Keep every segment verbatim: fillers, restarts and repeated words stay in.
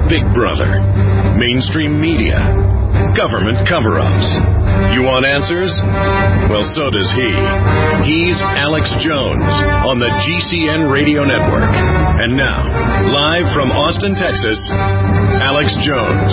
Big Brother, mainstream media, government cover-ups. You want answers? Well, so does he. He's Alex Jones on the G C N Radio Network. And now, live from Austin, Texas, Alex Jones.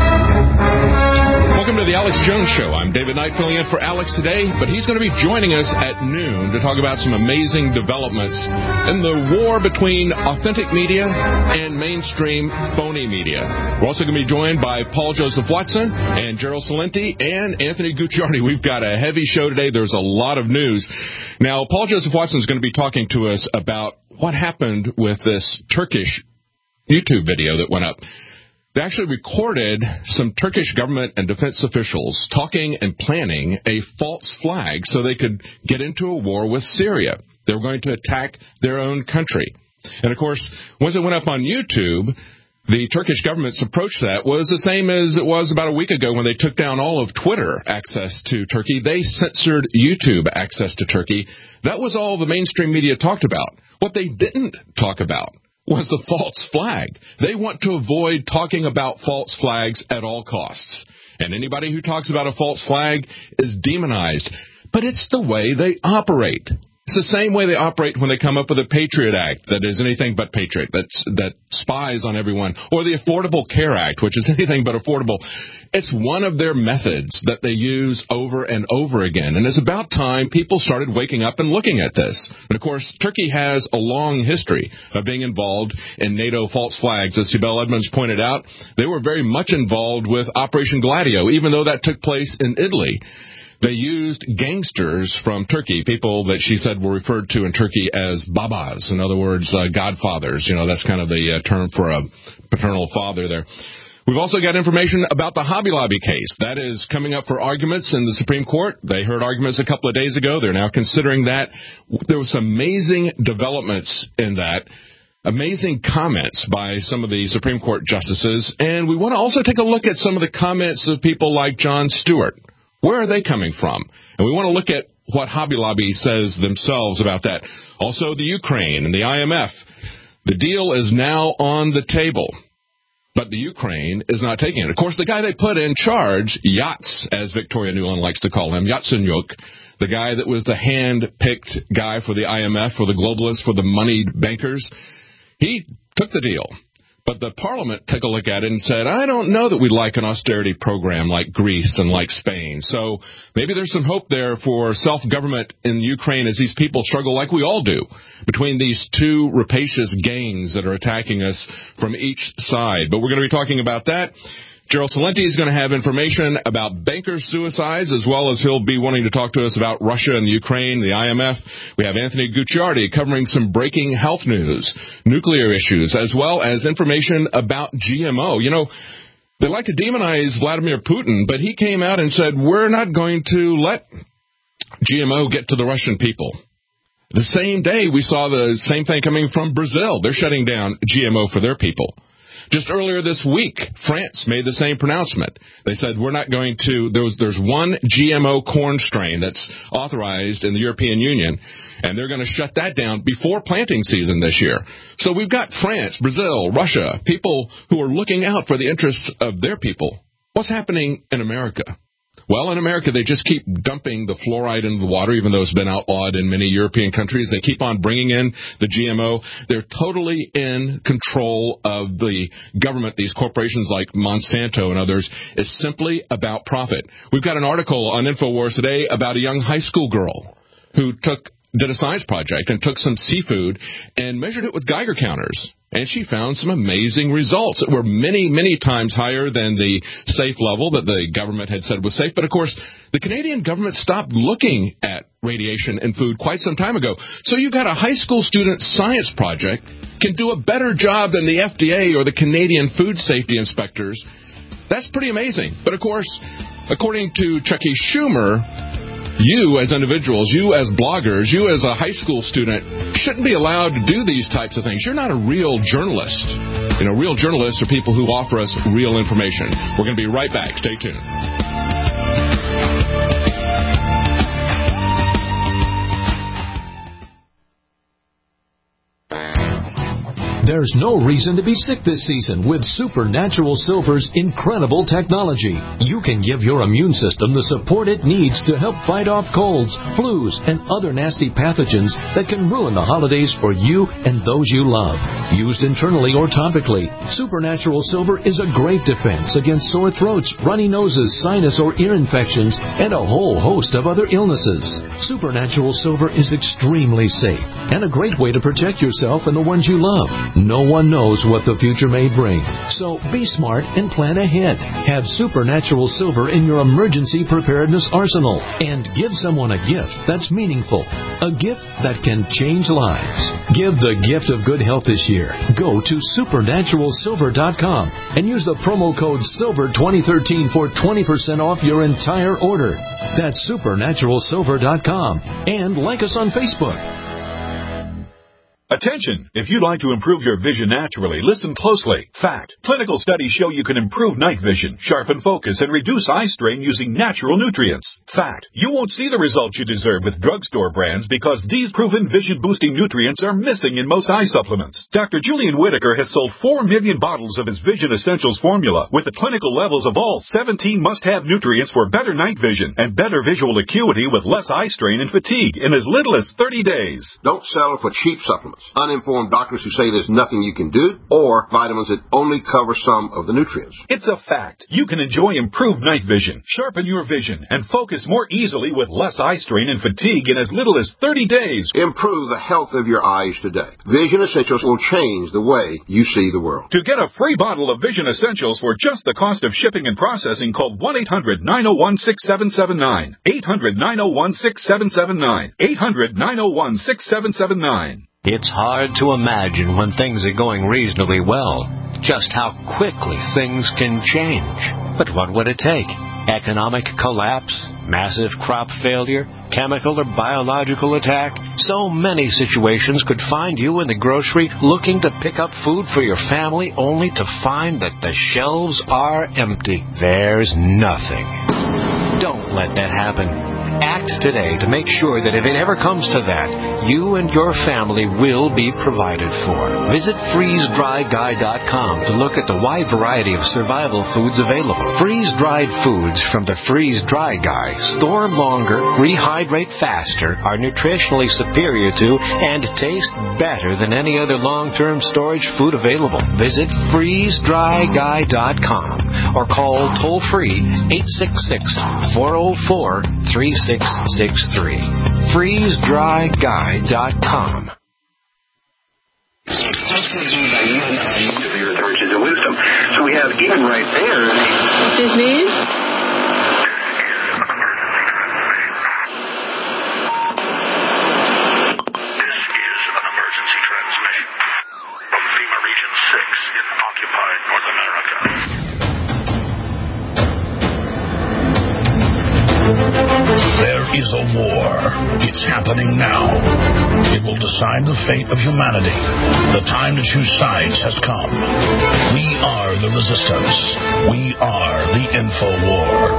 Welcome to the Alex Jones Show. I'm David Knight filling in for Alex today, but he's going to be joining us at noon to talk about some amazing developments in the war between authentic media and mainstream phony media. We're also going to be joined by Paul Joseph Watson and Gerald Celente and Anthony Gucciardi. We've got a heavy show today. There's a lot of news. Now, Paul Joseph Watson is going to be talking to us about what happened with this Turkish YouTube video that went up. They actually recorded some Turkish government and defense officials talking and planning a false flag so they could get into a war with Syria. They were going to attack their own country. And, of course, once it went up on YouTube, the Turkish government's approach to that was the same as it was about a week ago when they took down all of Twitter access to Turkey. They censored YouTube access to Turkey. That was all the mainstream media talked about. What they didn't talk about was the false flag. They want to avoid talking about false flags at all costs. And anybody who talks about a false flag is demonized. But it's the way they operate. It's the same way they operate when they come up with a Patriot Act that is anything but patriot, that's, that spies on everyone, or the Affordable Care Act, which is anything but affordable. It's one of their methods that they use over and over again. And it's about time people started waking up and looking at this. And, of course, Turkey has a long history of being involved in NATO false flags. As Sibel Edmonds pointed out, they were very much involved with Operation Gladio, even though that took place in Italy. They used gangsters from Turkey, people that she said were referred to in Turkey as babas, in other words, uh, godfathers. You know, that's kind of the uh, term for a paternal father there. We've also got information about the Hobby Lobby case. That is coming up for arguments in the Supreme Court. They heard arguments a couple of days ago. They're now considering that. There was some amazing developments in that. Amazing comments by some of the Supreme Court justices. And we want to also take a look at some of the comments of people like Jon Stewart. Where are they coming from? And we want to look at what Hobby Lobby says themselves about that. Also, the Ukraine and the I M F. The deal is now on the table, but the Ukraine is not taking it. Of course, the guy they put in charge, Yats, as Victoria Nuland likes to call him, Yatsenyuk, the guy that was the hand-picked guy for the I M F, for the globalists, for the moneyed bankers, he took the deal. But the parliament took a look at it and said, I don't know that we'd like an austerity program like Greece and like Spain. So maybe there's some hope there for self-government in Ukraine as these people struggle, like we all do, between these two rapacious gangs that are attacking us from each side. But we're going to be talking about that. Gerald Celente is going to have information about banker suicides, as well as he'll be wanting to talk to us about Russia and the Ukraine, the I M F. We have Anthony Gucciardi covering some breaking health news, nuclear issues, as well as information about G M O. You know, they like to demonize Vladimir Putin, but he came out and said, we're not going to let G M O get to the Russian people. The same day, we saw the same thing coming from Brazil. They're shutting down G M O for their people. Just earlier this week, France made the same pronouncement. They said, we're not going to, there was, there's one G M O corn strain that's authorized in the European Union, and they're going to shut that down before planting season this year. So we've got France, Brazil, Russia, people who are looking out for the interests of their people. What's happening in America? Well, in America, they just keep dumping the fluoride into the water, even though it's been outlawed in many European countries. They keep on bringing in the G M O. They're totally in control of the government. These corporations like Monsanto and others. It's simply about profit. We've got an article on InfoWars today about a young high school girl who took did a science project and took some seafood and measured it with Geiger counters. And she found some amazing results that were many, many times higher than the safe level that the government had said was safe. But, of course, the Canadian government stopped looking at radiation in food quite some time ago. So you've got a high school student science project can do a better job than the F D A or the Canadian food safety inspectors. That's pretty amazing. But, of course, according to Chucky Schumer, you as individuals, you as bloggers, you as a high school student shouldn't be allowed to do these types of things. You're not a real journalist. You know, real journalists are people who offer us real information. We're going to be right back. Stay tuned. There's no reason to be sick this season with Supernatural Silver's incredible technology. You can give your immune system the support it needs to help fight off colds, flus, and other nasty pathogens that can ruin the holidays for you and those you love. Used internally or topically, Supernatural Silver is a great defense against sore throats, runny noses, sinus or ear infections, and a whole host of other illnesses. Supernatural Silver is extremely safe and a great way to protect yourself and the ones you love. No one knows what the future may bring, so be smart and plan ahead. Have Supernatural Silver in your emergency preparedness arsenal and give someone a gift that's meaningful, a gift that can change lives. Give the gift of good health this year. Go to supernatural silver dot com and use the promo code SILVER twenty thirteen for twenty percent off your entire order. That's supernatural silver dot com, and like us on Facebook. Attention! If you'd like to improve your vision naturally, listen closely. Fact. Clinical studies show you can improve night vision, sharpen focus, and reduce eye strain using natural nutrients. Fact. You won't see the results you deserve with drugstore brands because these proven vision-boosting nutrients are missing in most eye supplements. Doctor Julian Whitaker has sold four million bottles of his Vision Essentials formula with the clinical levels of all seventeen must-have nutrients for better night vision and better visual acuity with less eye strain and fatigue in as little as thirty days. Don't settle for cheap supplements, uninformed doctors who say there's nothing you can do, or vitamins that only cover some of the nutrients. It's a fact. You can enjoy improved night vision, sharpen your vision, and focus more easily with less eye strain and fatigue in as little as thirty days. Improve the health of your eyes today. Vision Essentials will change the way you see the world. To get a free bottle of Vision Essentials for just the cost of shipping and processing, call one eight hundred nine oh one six seven seven nine. eight hundred nine oh one six seven seven nine. eight hundred nine oh one six seven seven nine. It's hard to imagine when things are going reasonably well, just how quickly things can change. But what would it take? Economic collapse? Massive crop failure? Chemical or biological attack? So many situations could find you in the grocery looking to pick up food for your family only to find that the shelves are empty. There's nothing. Don't let that happen. Act today to make sure that if it ever comes to that, you and your family will be provided for. Visit freeze dry guy dot com to look at the wide variety of survival foods available. Freeze-dried foods from the Freeze Dry Guy store longer, rehydrate faster, are nutritionally superior to, and taste better than any other long-term storage food available. Visit freeze dry guy dot com or call toll-free eight six six, four oh four, three six six three. freeze dry guy dot com. Your riches and wisdom. So we have Ian right there. What's his name? This is an emergency transmission from FEMA Region six in occupied North America. There is a war. It's happening now. It will decide the fate of humanity. The time to choose sides has come. We are the resistance. We are the Info War.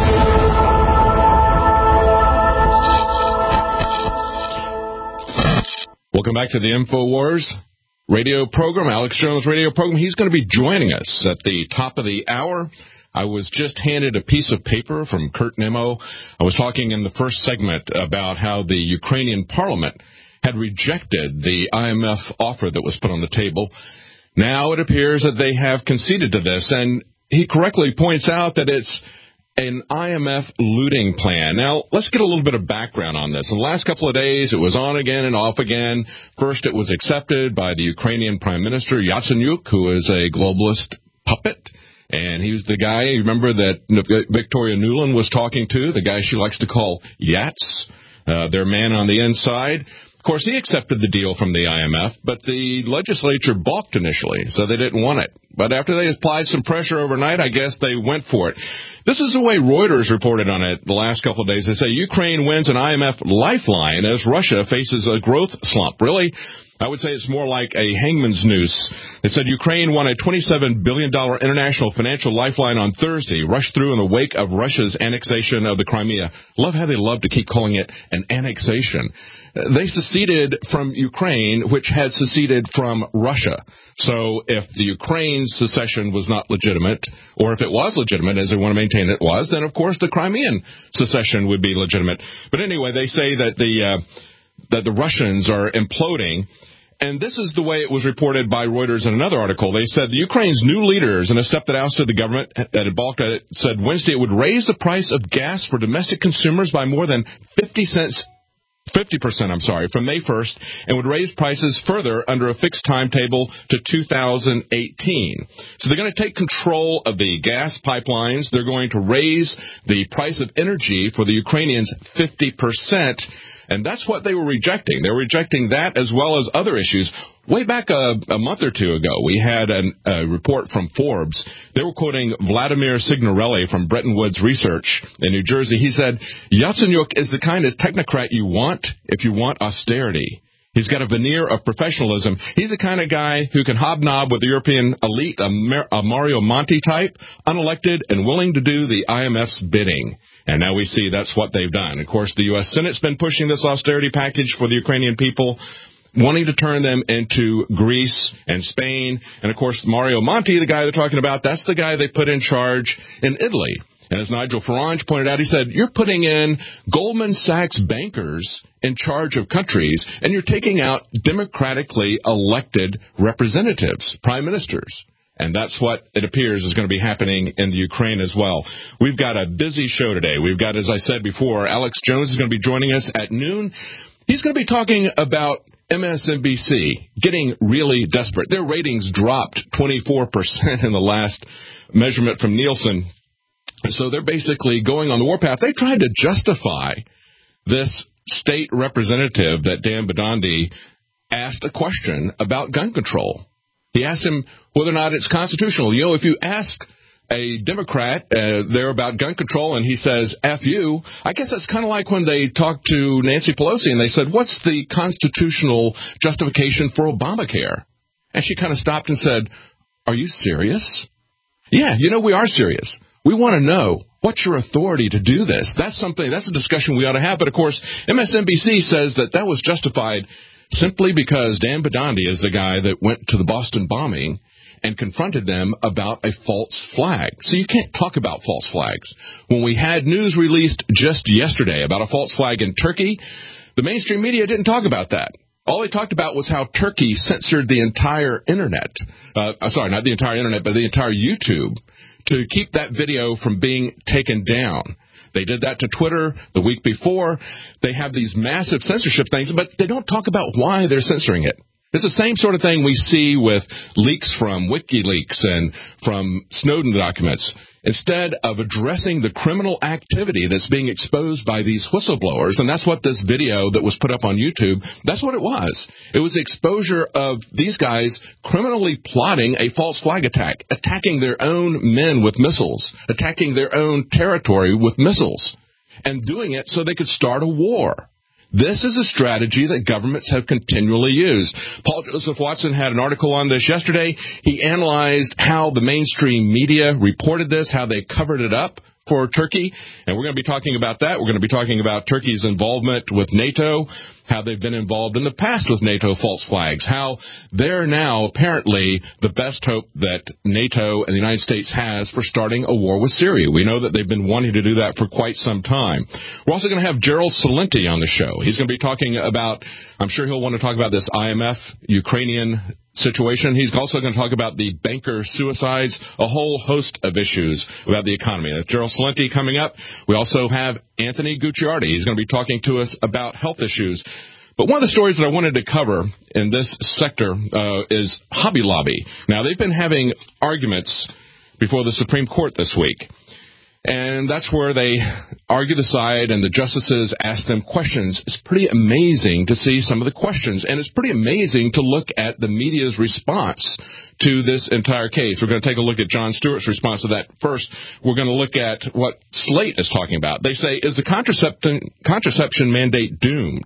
Welcome back to the Info Wars radio program, Alex Jones radio program. He's going to be joining us at the top of the hour. I was just handed a piece of paper from Kurt Nimmo. I was talking in the first segment about how the Ukrainian parliament had rejected the I M F offer that was put on the table. Now it appears that they have conceded to this, and he correctly points out that it's an I M F looting plan. Now, let's get a little bit of background on this. In the last couple of days, it was on again and off again. First, it was accepted by the Ukrainian Prime Minister Yatsenyuk, who is a globalist puppet. And he was the guy, you remember, that Victoria Nuland was talking to, the guy she likes to call Yats, uh, their man on the inside. Of course, he accepted the deal from the I M F, but the legislature balked initially, so they didn't want it. But after they applied some pressure overnight, I guess they went for it. This is the way Reuters reported on it the last couple of days. They say Ukraine wins an I M F lifeline as Russia faces a growth slump. Really? I would say it's more like a hangman's noose. They said Ukraine won a twenty-seven billion dollars international financial lifeline on Thursday, rushed through in the wake of Russia's annexation of the Crimea. Love how they love to keep calling it an annexation. They seceded from Ukraine, which had seceded from Russia. So if the Ukraine's secession was not legitimate, or if it was legitimate, as they want to maintain it was, then, of course, the Crimean secession would be legitimate. But anyway, they say that the uh, that the Russians are imploding. And this is the way it was reported by Reuters in another article. They said the Ukraine's new leaders, in a step that ousted the government that had balked at it, said Wednesday it would raise the price of gas for domestic consumers by more than fifty cents. fifty percent, I'm sorry, from May first, and would raise prices further under a fixed timetable to two thousand eighteen. So they're going to take control of the gas pipelines. They're going to raise the price of energy for the Ukrainians fifty percent, and that's what they were rejecting. They were rejecting that as well as other issues. Way back a, a month or two ago, we had an, a report from Forbes. They were quoting Vladimir Signorelli from Bretton Woods Research in New Jersey. He said, Yatsenyuk is the kind of technocrat you want if you want austerity. He's got a veneer of professionalism. He's the kind of guy who can hobnob with the European elite, a, Mar- a Mario Monti type, unelected and willing to do the I M F's bidding. And now we see that's what they've done. Of course, the U S Senate's been pushing this austerity package for the Ukrainian people, wanting to turn them into Greece and Spain. And, of course, Mario Monti, the guy they're talking about, that's the guy they put in charge in Italy. And as Nigel Farage pointed out, he said, you're putting in Goldman Sachs bankers in charge of countries, and you're taking out democratically elected representatives, prime ministers. And that's what it appears is going to be happening in the Ukraine as well. We've got a busy show today. We've got, as I said before, Alex Jones is going to be joining us at noon. He's going to be talking about M S N B C getting really desperate. Their ratings dropped twenty-four percent in the last measurement from Nielsen. So they're basically going on the warpath. They tried to justify this state representative that Dan Bidandi asked a question about gun control. He asked him whether or not it's constitutional. You know, if you ask a Democrat uh, there about gun control and he says, F you, I guess that's kind of like when they talked to Nancy Pelosi and they said, what's the constitutional justification for Obamacare? And she kind of stopped and said, are you serious? Yeah, you know, we are serious. We want to know, what's your authority to do this? That's something, that's a discussion we ought to have. But, of course, M S N B C says that that was justified simply because Dan Bidandi is the guy that went to the Boston bombing and confronted them about a false flag. So you can't talk about false flags. When we had news released just yesterday about a false flag in Turkey, the mainstream media didn't talk about that. All they talked about was how Turkey censored the entire Internet. Uh, sorry, not the entire Internet, but the entire YouTube to keep that video from being taken down. They did that to Twitter the week before. They have these massive censorship things, but they don't talk about why they're censoring it. It's the same sort of thing we see with leaks from WikiLeaks and from Snowden documents. Instead of addressing the criminal activity that's being exposed by these whistleblowers, and that's what this video that was put up on YouTube, that's what it was. It was the exposure of these guys criminally plotting a false flag attack, attacking their own men with missiles, attacking their own territory with missiles, and doing it so they could start a war. This is a strategy that governments have continually used. Paul Joseph Watson had an article on this yesterday. He analyzed how the mainstream media reported this, how they covered it up for Turkey, and we're going to be talking about that. We're going to be talking about Turkey's involvement with NATO, how they've been involved in the past with NATO false flags, how they're now apparently the best hope that NATO and the United States has for starting a war with Syria. We know that they've been wanting to do that for quite some time. We're also going to have Gerald Celente on the show. He's going to be talking about, I'm sure he'll want to talk about this I M F Ukrainian situation. He's also going to talk about the banker suicides, a whole host of issues about the economy. That's Gerald Celente coming up. We also have Anthony Gucciardi. He's going to be talking to us about health issues. But one of the stories that I wanted to cover in this sector uh, is Hobby Lobby. Now, they've been having arguments before the Supreme Court this week. And that's where they argue the side and the justices ask them questions. It's pretty amazing to see some of the questions. And it's pretty amazing to look at the media's response to this entire case. We're going to take a look at Jon Stewart's response to that. First, we're going to look at what Slate is talking about. They say, is the contraception, contraception mandate doomed?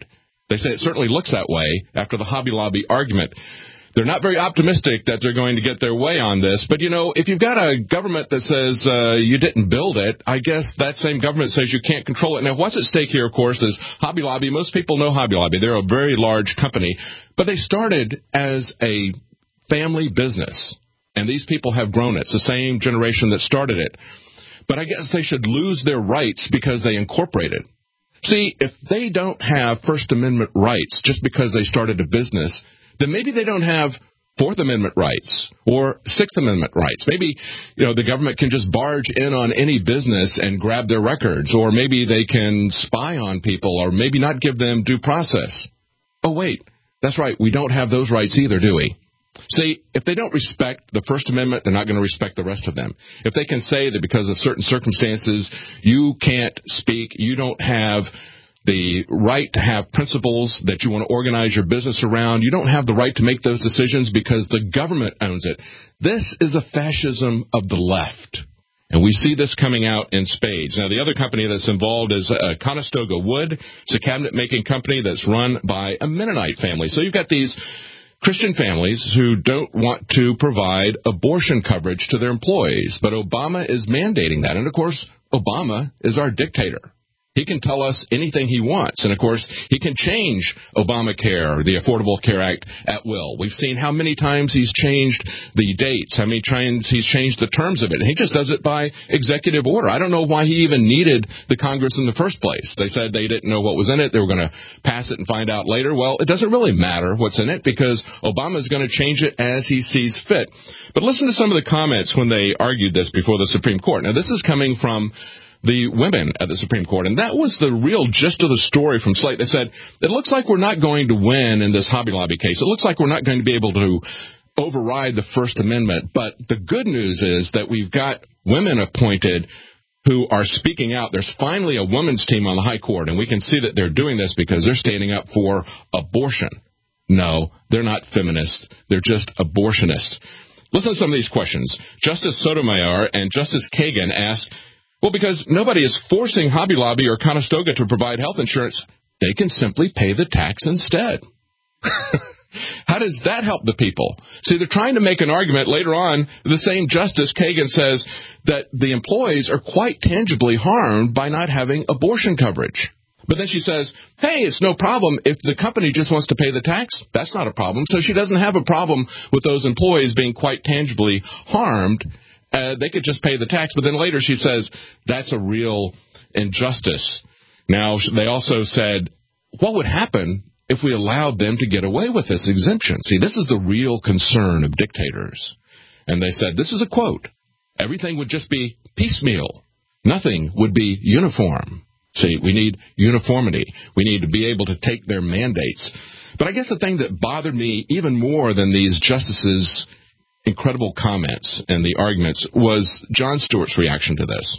They say it certainly looks that way after the Hobby Lobby argument. They're not very optimistic that they're going to get their way on this. But, you know, if you've got a government that says uh, you didn't build it, I guess that same government says you can't control it. Now, what's at stake here, of course, is Hobby Lobby. Most people know Hobby Lobby. They're a very large company. But they started as a family business, and these people have grown it. It's the same generation that started it. But I guess they should lose their rights because they incorporated. See, if they don't have First Amendment rights just because they started a business, then maybe they don't have Fourth Amendment rights or Sixth Amendment rights. Maybe, you know, the government can just barge in on any business and grab their records, or maybe they can spy on people, or maybe not give them due process. Oh, wait, that's right, we don't have those rights either, do we? See, if they don't respect the First Amendment, they're not going to respect the rest of them. If they can say that because of certain circumstances you can't speak, you don't have the right to have principles that you want to organize your business around, you don't have the right to make those decisions because the government owns it. This is a fascism of the left. And we see this coming out in spades. Now, the other company that's involved is uh, Conestoga Wood. It's a cabinet-making company that's run by a Mennonite family. So you've got these Christian families who don't want to provide abortion coverage to their employees. But Obama is mandating that. And, of course, Obama is our dictator. He can tell us anything he wants. And, of course, he can change Obamacare, the Affordable Care Act, at will. We've seen how many times he's changed the dates, how many times he's changed the terms of it. And he just does it by executive order. I don't know why he even needed the Congress in the first place. They said they didn't know what was in it. They were going to pass it and find out later. Well, it doesn't really matter what's in it because Obama's going to change it as he sees fit. But listen to some of the comments when they argued this before the Supreme Court. Now, this is coming from the women at the Supreme Court, and that was the real gist of the story from Slate. They said, it looks like we're not going to win in this Hobby Lobby case. It looks like we're not going to be able to override the First Amendment, but the good news is that we've got women appointed who are speaking out. There's finally a women's team on the High Court, and we can see that they're doing this because they're standing up for abortion. No, they're not feminists. They're just abortionists. Listen to some of these questions. Justice Sotomayor and Justice Kagan ask, well, because nobody is forcing Hobby Lobby or Conestoga to provide health insurance, they can simply pay the tax instead. How does that help the people? See, they're trying to make an argument. Later on, the same Justice Kagan says that the employees are quite tangibly harmed by not having abortion coverage. But then she says, hey, it's no problem if the company just wants to pay the tax. That's not a problem. So she doesn't have a problem with those employees being quite tangibly harmed. Uh, they could just pay the tax. But then later she says that's a real injustice. Now, they also said, what would happen if we allowed them to get away with this exemption? See, this is the real concern of dictators. And they said, this is a quote, everything would just be piecemeal. Nothing would be uniform. See, we need uniformity. We need to be able to take their mandates. But I guess the thing that bothered me even more than these justices' incredible comments and the arguments was Jon Stewart's reaction to this.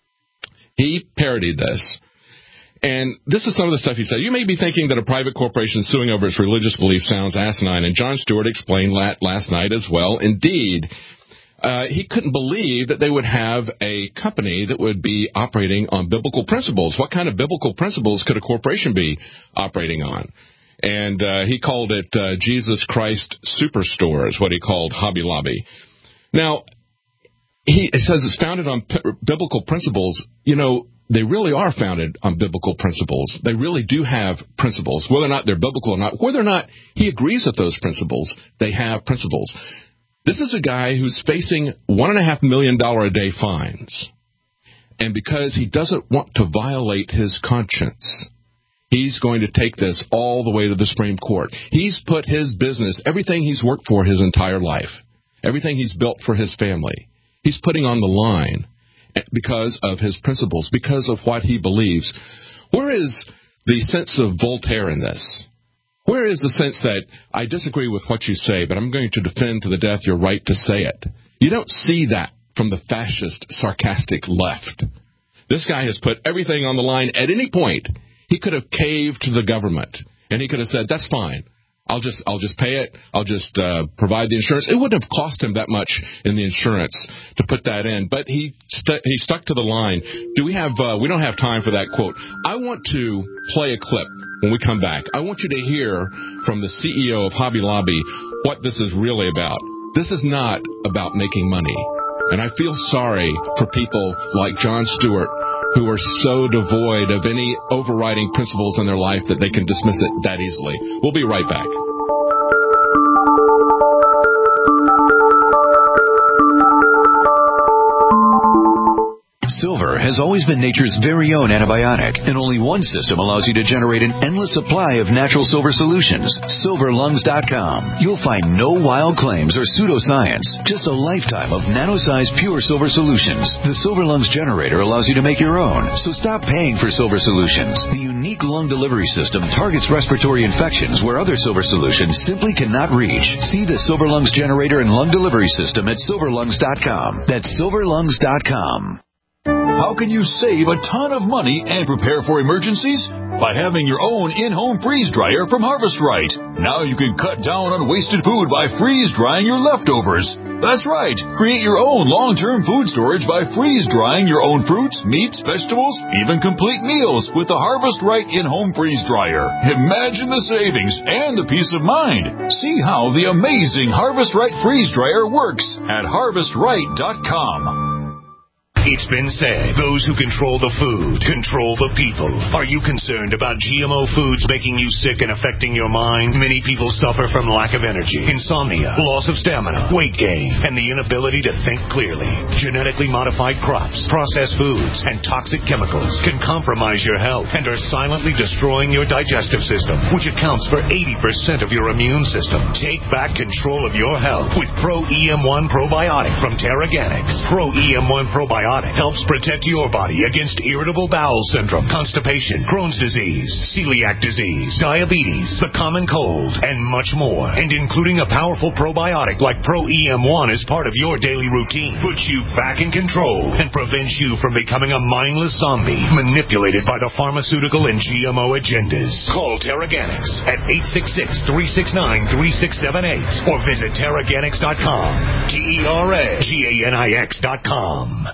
He parodied this. And this is some of the stuff he said. You may be thinking that a private corporation suing over its religious beliefs sounds asinine, and Jon Stewart explained that last night as well. Indeed, uh, he couldn't believe that they would have a company that would be operating on biblical principles. What kind of biblical principles could a corporation be operating on? And uh, he called it uh, Jesus Christ Superstore is what he called Hobby Lobby. Now, he says it's founded on p- biblical principles. You know, they really are founded on biblical principles. They really do have principles. Whether or not they're biblical or not, whether or not he agrees with those principles, they have principles. This is a guy who's facing one and a half million dollar a day fines. And because he doesn't want to violate his conscience, he's going to take this all the way to the Supreme Court. He's put his business, everything he's worked for his entire life, everything he's built for his family, he's putting on the line because of his principles, because of what he believes. Where is the sense of Voltaire in this? Where is the sense that I disagree with what you say, but I'm going to defend to the death your right to say it? You don't see that from the fascist, sarcastic left. This guy has put everything on the line at any point. He could have caved to the government, and he could have said, that's fine. I'll just I'll just pay it. I'll just uh, provide the insurance. It wouldn't have cost him that much in the insurance to put that in, but he stu- he stuck to the line. Do we have? Uh, we don't have time for that quote. I want to play a clip when we come back. I want you to hear from the C E O of Hobby Lobby what this is really about. This is not about making money. And I feel sorry for people like Jon Stewart who are so devoid of any overriding principles in their life that they can dismiss it that easily. We'll be right back. Silver has always been nature's very own antibiotic, and only one system allows you to generate an endless supply of natural silver solutions. silver lungs dot com. You'll find no wild claims or pseudoscience, just a lifetime of nano-sized pure silver solutions. The Silver Lungs generator allows you to make your own, so stop paying for silver solutions. The unique lung delivery system targets respiratory infections where other silver solutions simply cannot reach. See the Silver Lungs generator and lung delivery system at silver lungs dot com. That's silver lungs dot com. How can you save a ton of money and prepare for emergencies? By having your own in-home freeze dryer from Harvest Right. Now you can cut down on wasted food by freeze drying your leftovers. That's right. Create your own long-term food storage by freeze drying your own fruits, meats, vegetables, even complete meals with the Harvest Right in-home freeze dryer. Imagine the savings and the peace of mind. See how the amazing Harvest Right freeze dryer works at harvest right dot com. It's been said, those who control the food control the people. Are you concerned about G M O foods making you sick and affecting your mind? Many people suffer from lack of energy, insomnia, loss of stamina, weight gain, and the inability to think clearly. Genetically modified crops, processed foods, and toxic chemicals can compromise your health and are silently destroying your digestive system, which accounts for eighty percent of your immune system. Take back control of your health with Pro E M one Probiotic from Terraganics. Pro E M one Probiotic helps protect your body against irritable bowel syndrome, constipation, Crohn's disease, celiac disease, diabetes, the common cold, and much more. And including a powerful probiotic like Pro E M one as part of your daily routine puts you back in control and prevents you from becoming a mindless zombie manipulated by the pharmaceutical and G M O agendas. Call Terraganics at eight six six, three six nine, three six seven eight or visit Terraganics dot com. T E R A G A N I X dot com.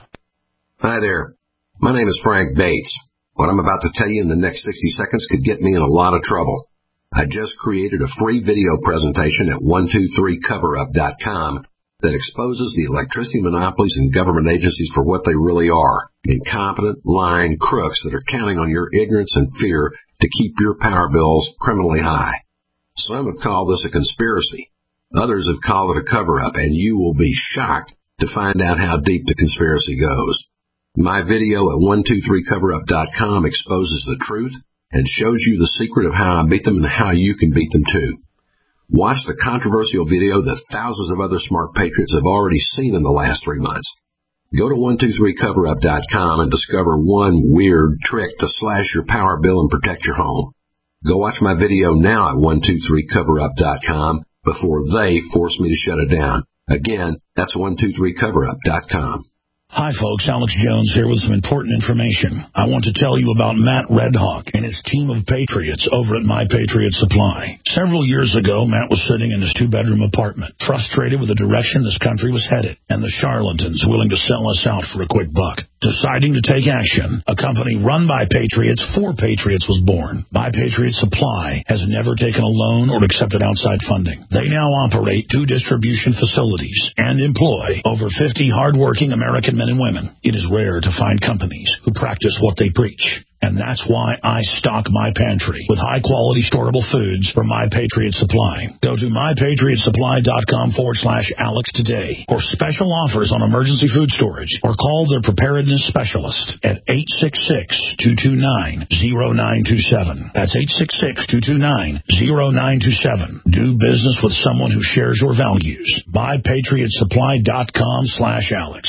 Hi there. My name is Frank Bates. What I'm about to tell you in the next sixty seconds could get me in a lot of trouble. I just created a free video presentation at one two three cover up dot com that exposes the electricity monopolies and government agencies for what they really are, incompetent, lying crooks that are counting on your ignorance and fear to keep your power bills criminally high. Some have called this a conspiracy. Others have called it a cover-up, and you will be shocked to find out how deep the conspiracy goes. My video at one two three cover up dot com exposes the truth and shows you the secret of how I beat them and how you can beat them too. Watch the controversial video that thousands of other smart patriots have already seen in the last three months. Go to one two three cover up dot com and discover one weird trick to slash your power bill and protect your home. Go watch my video now at one two three cover up dot com before they force me to shut it down. Again, that's one two three cover up dot com. Hi, folks. Alex Jones here with some important information. I want to tell you about Matt Redhawk and his team of patriots over at My Patriot Supply. Several years ago, Matt was sitting in his two-bedroom apartment, frustrated with the direction this country was headed and the charlatans willing to sell us out for a quick buck. Deciding to take action, a company run by patriots for patriots was born. My Patriot Supply has never taken a loan or accepted outside funding. They now operate two distribution facilities and employ over fifty hardworking American men and women. It is rare to find companies who practice what they preach. And that's why I stock my pantry with high-quality storable foods from My Patriot Supply. Go to my patriot supply dot com forward slash Alex today for special offers on emergency food storage or call their preparedness specialist at eight six six, two two nine, zero nine two seven. That's eight six six, two two nine, zero nine two seven. Do business with someone who shares your values. my patriot supply dot com slash Alex.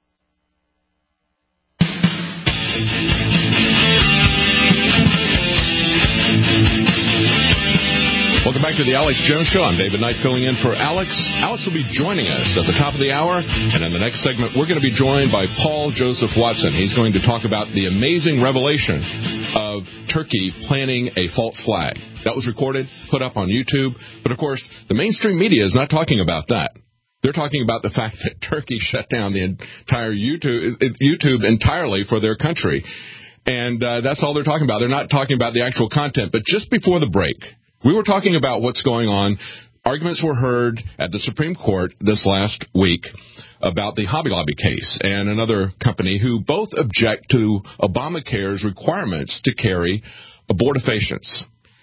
Welcome back to the Alex Jones Show. I'm David Knight filling in for Alex. Alex will be joining us at the top of the hour, and in the next segment, we're going to be joined by Paul Joseph Watson. He's going to talk about the amazing revelation of Turkey planting a false flag. That was recorded, put up on YouTube, but of course, the mainstream media is not talking about that. They're talking about the fact that Turkey shut down the entire YouTube, YouTube entirely for their country. And uh, that's all they're talking about. They're not talking about the actual content. But just before the break, we were talking about what's going on. Arguments were heard at the Supreme Court this last week about the Hobby Lobby case and another company who both object to Obamacare's requirements to carry abortifacients.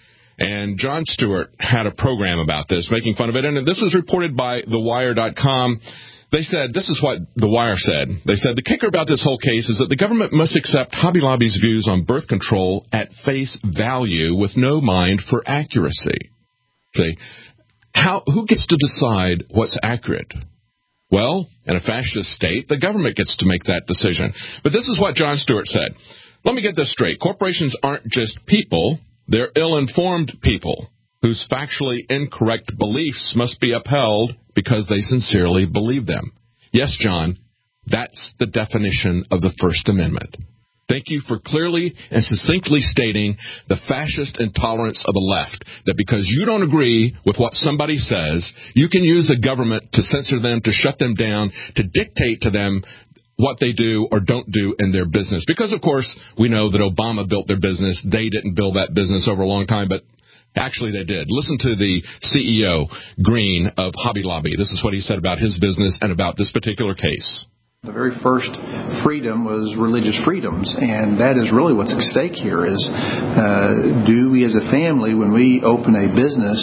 And Jon Stewart had a program about this, making fun of it. And this was reported by the wire dot com. They said, this is what The Wire said. They said, the kicker about this whole case is that the government must accept Hobby Lobby's views on birth control at face value with no mind for accuracy. See, how, who gets to decide what's accurate? Well, in a fascist state, the government gets to make that decision. But this is what Jon Stewart said. Let me get this straight. Corporations aren't just people. They're ill-informed people whose factually incorrect beliefs must be upheld because they sincerely believe them. Yes, John, that's the definition of the First Amendment. Thank you for clearly and succinctly stating the fascist intolerance of the left, that because you don't agree with what somebody says, you can use the government to censor them, to shut them down, to dictate to them what they do or don't do in their business. Because, of course, we know that Obama built their business. They didn't build that business over a long time, but actually they did. Listen to the C E O, Green, of Hobby Lobby. This is what he said about his business and about this particular case. The very first freedom was religious freedoms, and that is really what's at stake here is uh, do we as a family, when we open a business,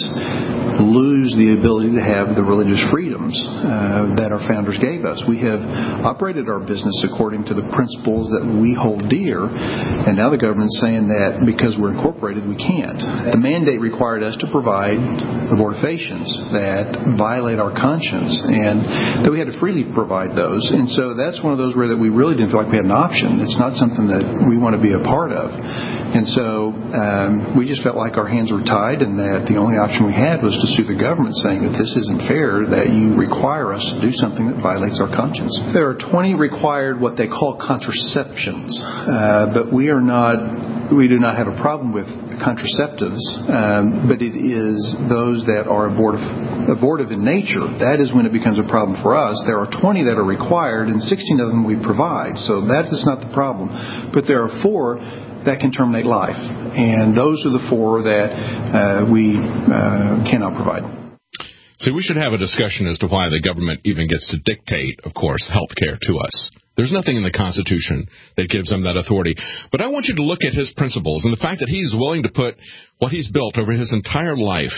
lose the ability to have the religious freedoms uh, that our founders gave us? We have operated our business according to the principles that we hold dear, and now the government's saying that because we're incorporated, we can't. The mandate required us to provide abortifacients that violate our conscience, and that we had to freely provide those. And so that's one of those where that we really didn't feel like we had an option. It's not something that we want to be a part of. And so um, we just felt like our hands were tied and that the only option we had was to sue the government, saying that this isn't fair, that you require us to do something that violates our conscience. There are twenty required what they call contraceptions, uh, but we are not, we do not have a problem with contraceptives, um, but it is those that are abortive, abortive in nature. That is when it becomes a problem for us. There are twenty that are required, and sixteen of them we provide, so that is not the problem. But there are four that can terminate life, and those are the four that uh, we uh, cannot provide. See, we should have a discussion as to why the government even gets to dictate, of course, health care to us. There's nothing in the Constitution that gives them that authority. But I want you to look at his principles and the fact that he's willing to put what he's built over his entire life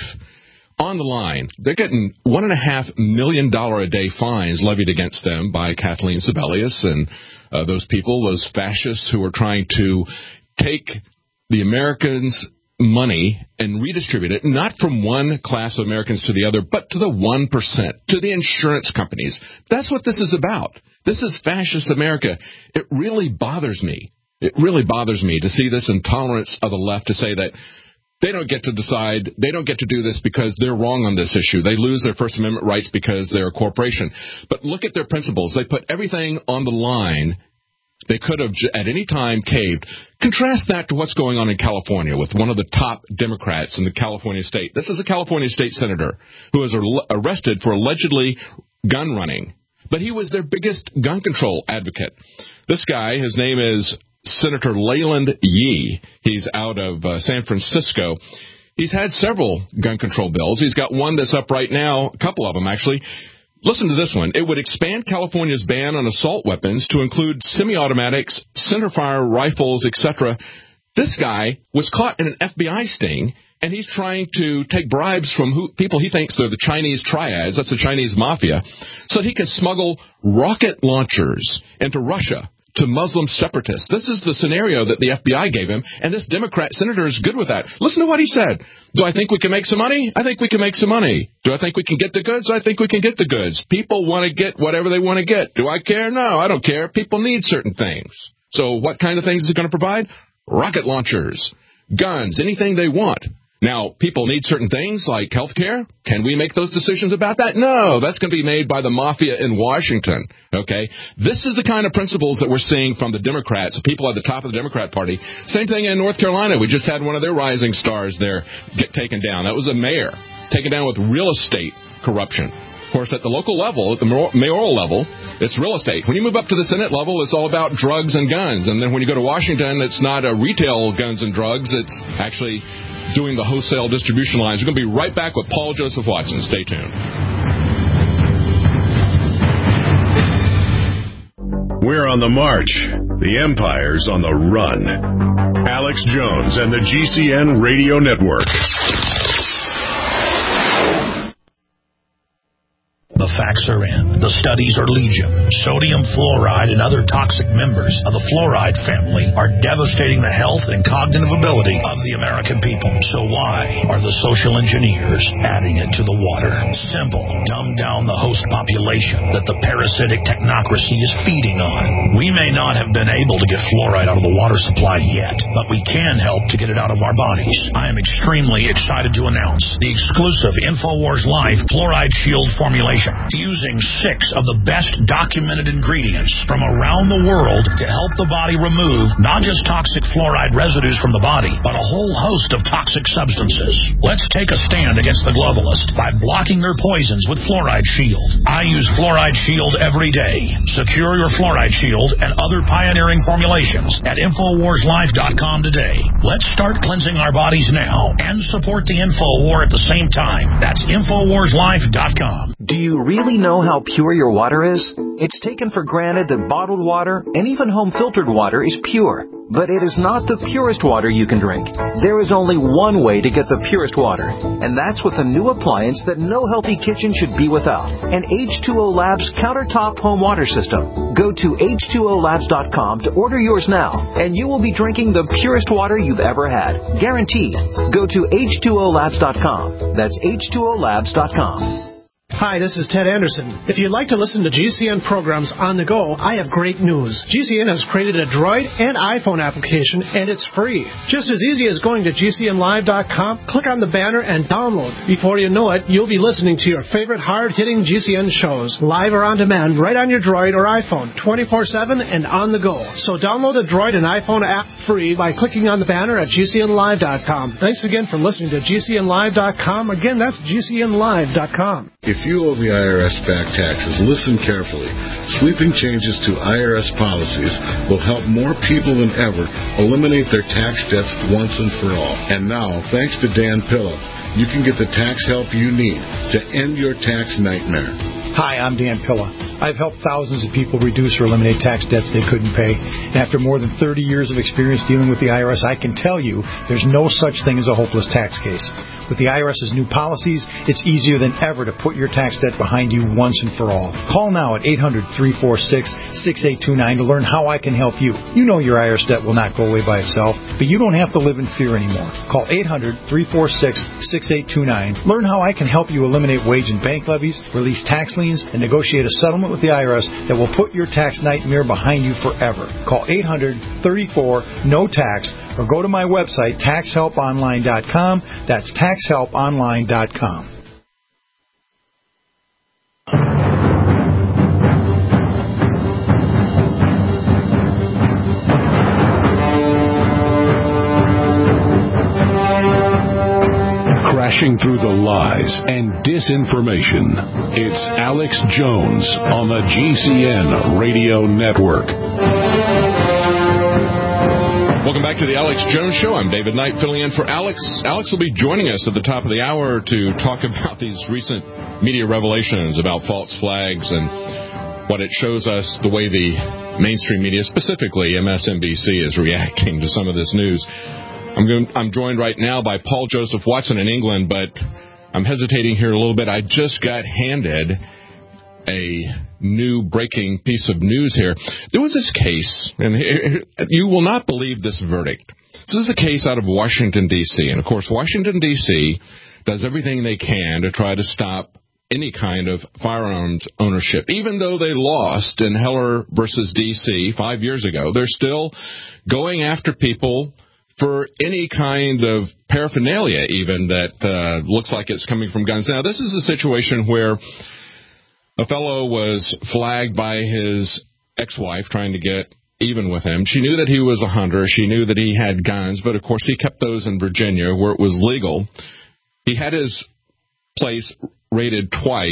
on the line. They're getting one and a half million dollar a day fines levied against them by Kathleen Sebelius and uh, those people, those fascists who are trying to take the Americans' money and redistribute it, not from one class of Americans to the other, but to the one percent, to the insurance companies. That's what this is about. This is fascist America. It really bothers me. It really bothers me to see this intolerance of the left to say that they don't get to decide, they don't get to do this because they're wrong on this issue. They lose their First Amendment rights because they're a corporation. But look at their principles. They put everything on the line. They could have at any time caved. Contrast that to what's going on in California with one of the top Democrats in the California state. This is a California state senator who was arrested for allegedly gun running. But he was their biggest gun control advocate. This guy, his name is Senator Leland Yee. He's out of uh, San Francisco. He's had several gun control bills. He's got one that's up right now, a couple of them actually. Listen to this one. It would expand California's ban on assault weapons to include semi-automatics, centerfire rifles, et cetera. This guy was caught in an F B I sting, and he's trying to take bribes from who, people he thinks they're the Chinese triads, that's the Chinese mafia, so that he can smuggle rocket launchers into Russia to Muslim separatists. This is the scenario that the F B I gave him, and this Democrat senator is good with that. Listen to what he said. Do I think we can make some money? I think we can make some money. Do I think we can get the goods? I think we can get the goods. People want to get whatever they want to get. Do I care? No, I don't care. People need certain things. So what kind of things is it going to provide? Rocket launchers, guns, anything they want. Now, people need certain things like health care. Can we make those decisions about that? No, that's going to be made by the mafia in Washington, okay? This is the kind of principles that we're seeing from the Democrats, the people at the top of the Democrat Party. Same thing in North Carolina. We just had one of their rising stars there get taken down. That was a mayor taken down with real estate corruption. course, at the local level, at the mayoral level, it's real estate. When you move up to the Senate level, it's all about drugs and guns. And then when you go to Washington, it's not a retail guns and drugs. It's actually doing the wholesale distribution lines. We're going to be right back with Paul Joseph Watson. Stay tuned. We're on the march. The empire's on the run. Alex Jones and the G C N Radio Network. The facts are in. The studies are legion. Sodium fluoride and other toxic members of the fluoride family are devastating the health and cognitive ability of the American people. So why are the social engineers adding it to the water? Simple. Dumb down the host population that the parasitic technocracy is feeding on. We may not have been able to get fluoride out of the water supply yet, but we can help to get it out of our bodies. I am extremely excited to announce the exclusive InfoWars Life Fluoride Shield formulation, using six of the best documented ingredients from around the world to help the body remove not just toxic fluoride residues from the body, but a whole host of toxic substances. Let's take a stand against the globalists by blocking their poisons with Fluoride Shield. I use Fluoride Shield every day. Secure your Fluoride Shield and other pioneering formulations at Infowars Life dot com today. Let's start cleansing our bodies now and support the Info War at the same time. That's Infowars Life dot com. Do you really know how pure your water is? It's taken for granted that bottled water and even home filtered water is pure. But it is not the purest water you can drink. There is only one way to get the purest water, and that's with a new appliance that no healthy kitchen should be without, an H two O Labs countertop home water system. Go to H two O labs dot com to order yours now, and you will be drinking the purest water you've ever had. Guaranteed. Go to H two O labs dot com. That's H two O labs dot com. Hi, this is Ted Anderson. If you'd like to listen to G C N programs on the go, I have great news. G C N has created a Droid and iPhone application, and it's free. Just as easy as going to G C N live dot com, click on the banner, and download. Before you know it, you'll be listening to your favorite hard-hitting G C N shows, live or on demand, right on your Droid or iPhone, twenty-four seven and on the go. So download the Droid and iPhone app free by clicking on the banner at G C N live dot com. Thanks again for listening to G C N live dot com. Again, that's G C N live dot com. If you owe the I R S back taxes, listen carefully. Sweeping changes to I R S policies will help more people than ever eliminate their tax debts once and for all. And now, thanks to Dan Pilla, you can get the tax help you need to end your tax nightmare. Hi, I'm Dan Pilla. I've helped thousands of people reduce or eliminate tax debts they couldn't pay. And after more than thirty years of experience dealing with the I R S, I can tell you there's no such thing as a hopeless tax case. With the I R S's new policies, it's easier than ever to put your tax debt behind you once and for all. Call now at eight hundred, three four six, six eight two nine to learn how I can help you. You know your I R S debt will not go away by itself, but you don't have to live in fear anymore. Call eight hundred, three four six, six eight two nine. Learn how I can help you eliminate wage and bank levies, release tax liens, and negotiate a settlement with the I R S that will put your tax nightmare behind you forever. Call eight hundred, thirty-four, N O T A X or go to my website, tax help online dot com. That's tax help online dot com. Crashing through the lies and disinformation. It's Alex Jones on the G C N Radio Network. Welcome back to the Alex Jones Show. I'm David Knight, filling in for Alex. Alex will be joining us at the top of the hour to talk about these recent media revelations about false flags and what it shows us, the way the mainstream media, specifically M S N B C, is reacting to some of this news. I'm, going, I'm joined right now by Paul Joseph Watson in England, but I'm hesitating here a little bit. I just got handed a new breaking piece of news here. There was this case, and you will not believe this verdict. This is a case out of Washington, D C, and of course, Washington, D C does everything they can to try to stop any kind of firearms ownership. Even though they lost in Heller versus D C five years ago, they're still going after people for any kind of paraphernalia, even, that uh, looks like it's coming from guns. Now, this is a situation where a fellow was flagged by his ex-wife trying to get even with him. She knew that he was a hunter. She knew that he had guns, but, of course, he kept those in Virginia where it was legal. He had his place raided twice,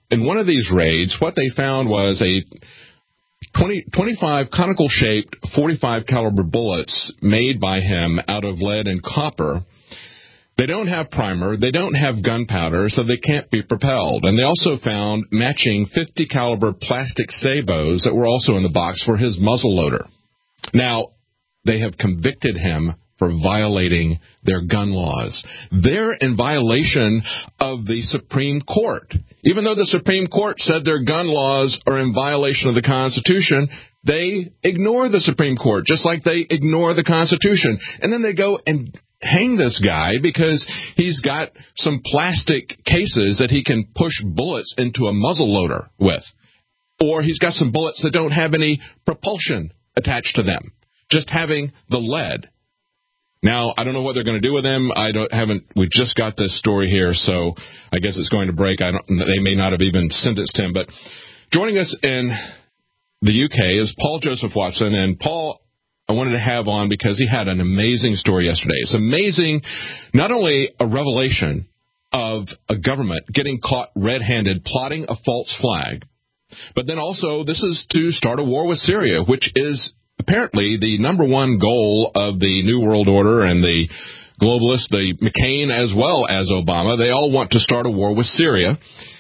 in one of these raids, what they found was a twenty, twenty-five conical-shaped forty-five caliber bullets made by him out of lead and copper. They don't have primer, they don't have gunpowder, so they can't be propelled. And they also found matching fifty caliber plastic sabos that were also in the box for his muzzleloader. Now, they have convicted him for violating their gun laws. They're in violation of the Supreme Court. Even though the Supreme Court said their gun laws are in violation of the Constitution, they ignore the Supreme Court, just like they ignore the Constitution. And then they go and hang this guy because he's got some plastic cases that he can push bullets into a muzzleloader with. Or he's got some bullets that don't have any propulsion attached to them, just having the lead. Now, I don't know what they're going to do with him. I don't haven't. We just got this story here, so I guess it's going to break. I don't. They may not have even sentenced him. But joining us in the U K is Paul Joseph Watson. And Paul, I wanted to have on because he had an amazing story yesterday. It's amazing, not only a revelation of a government getting caught red-handed plotting a false flag, but then also this is to start a war with Syria, which is apparently the number one goal of the New World Order and the globalists, the McCain as well as Obama. They all want to start a war with Syria.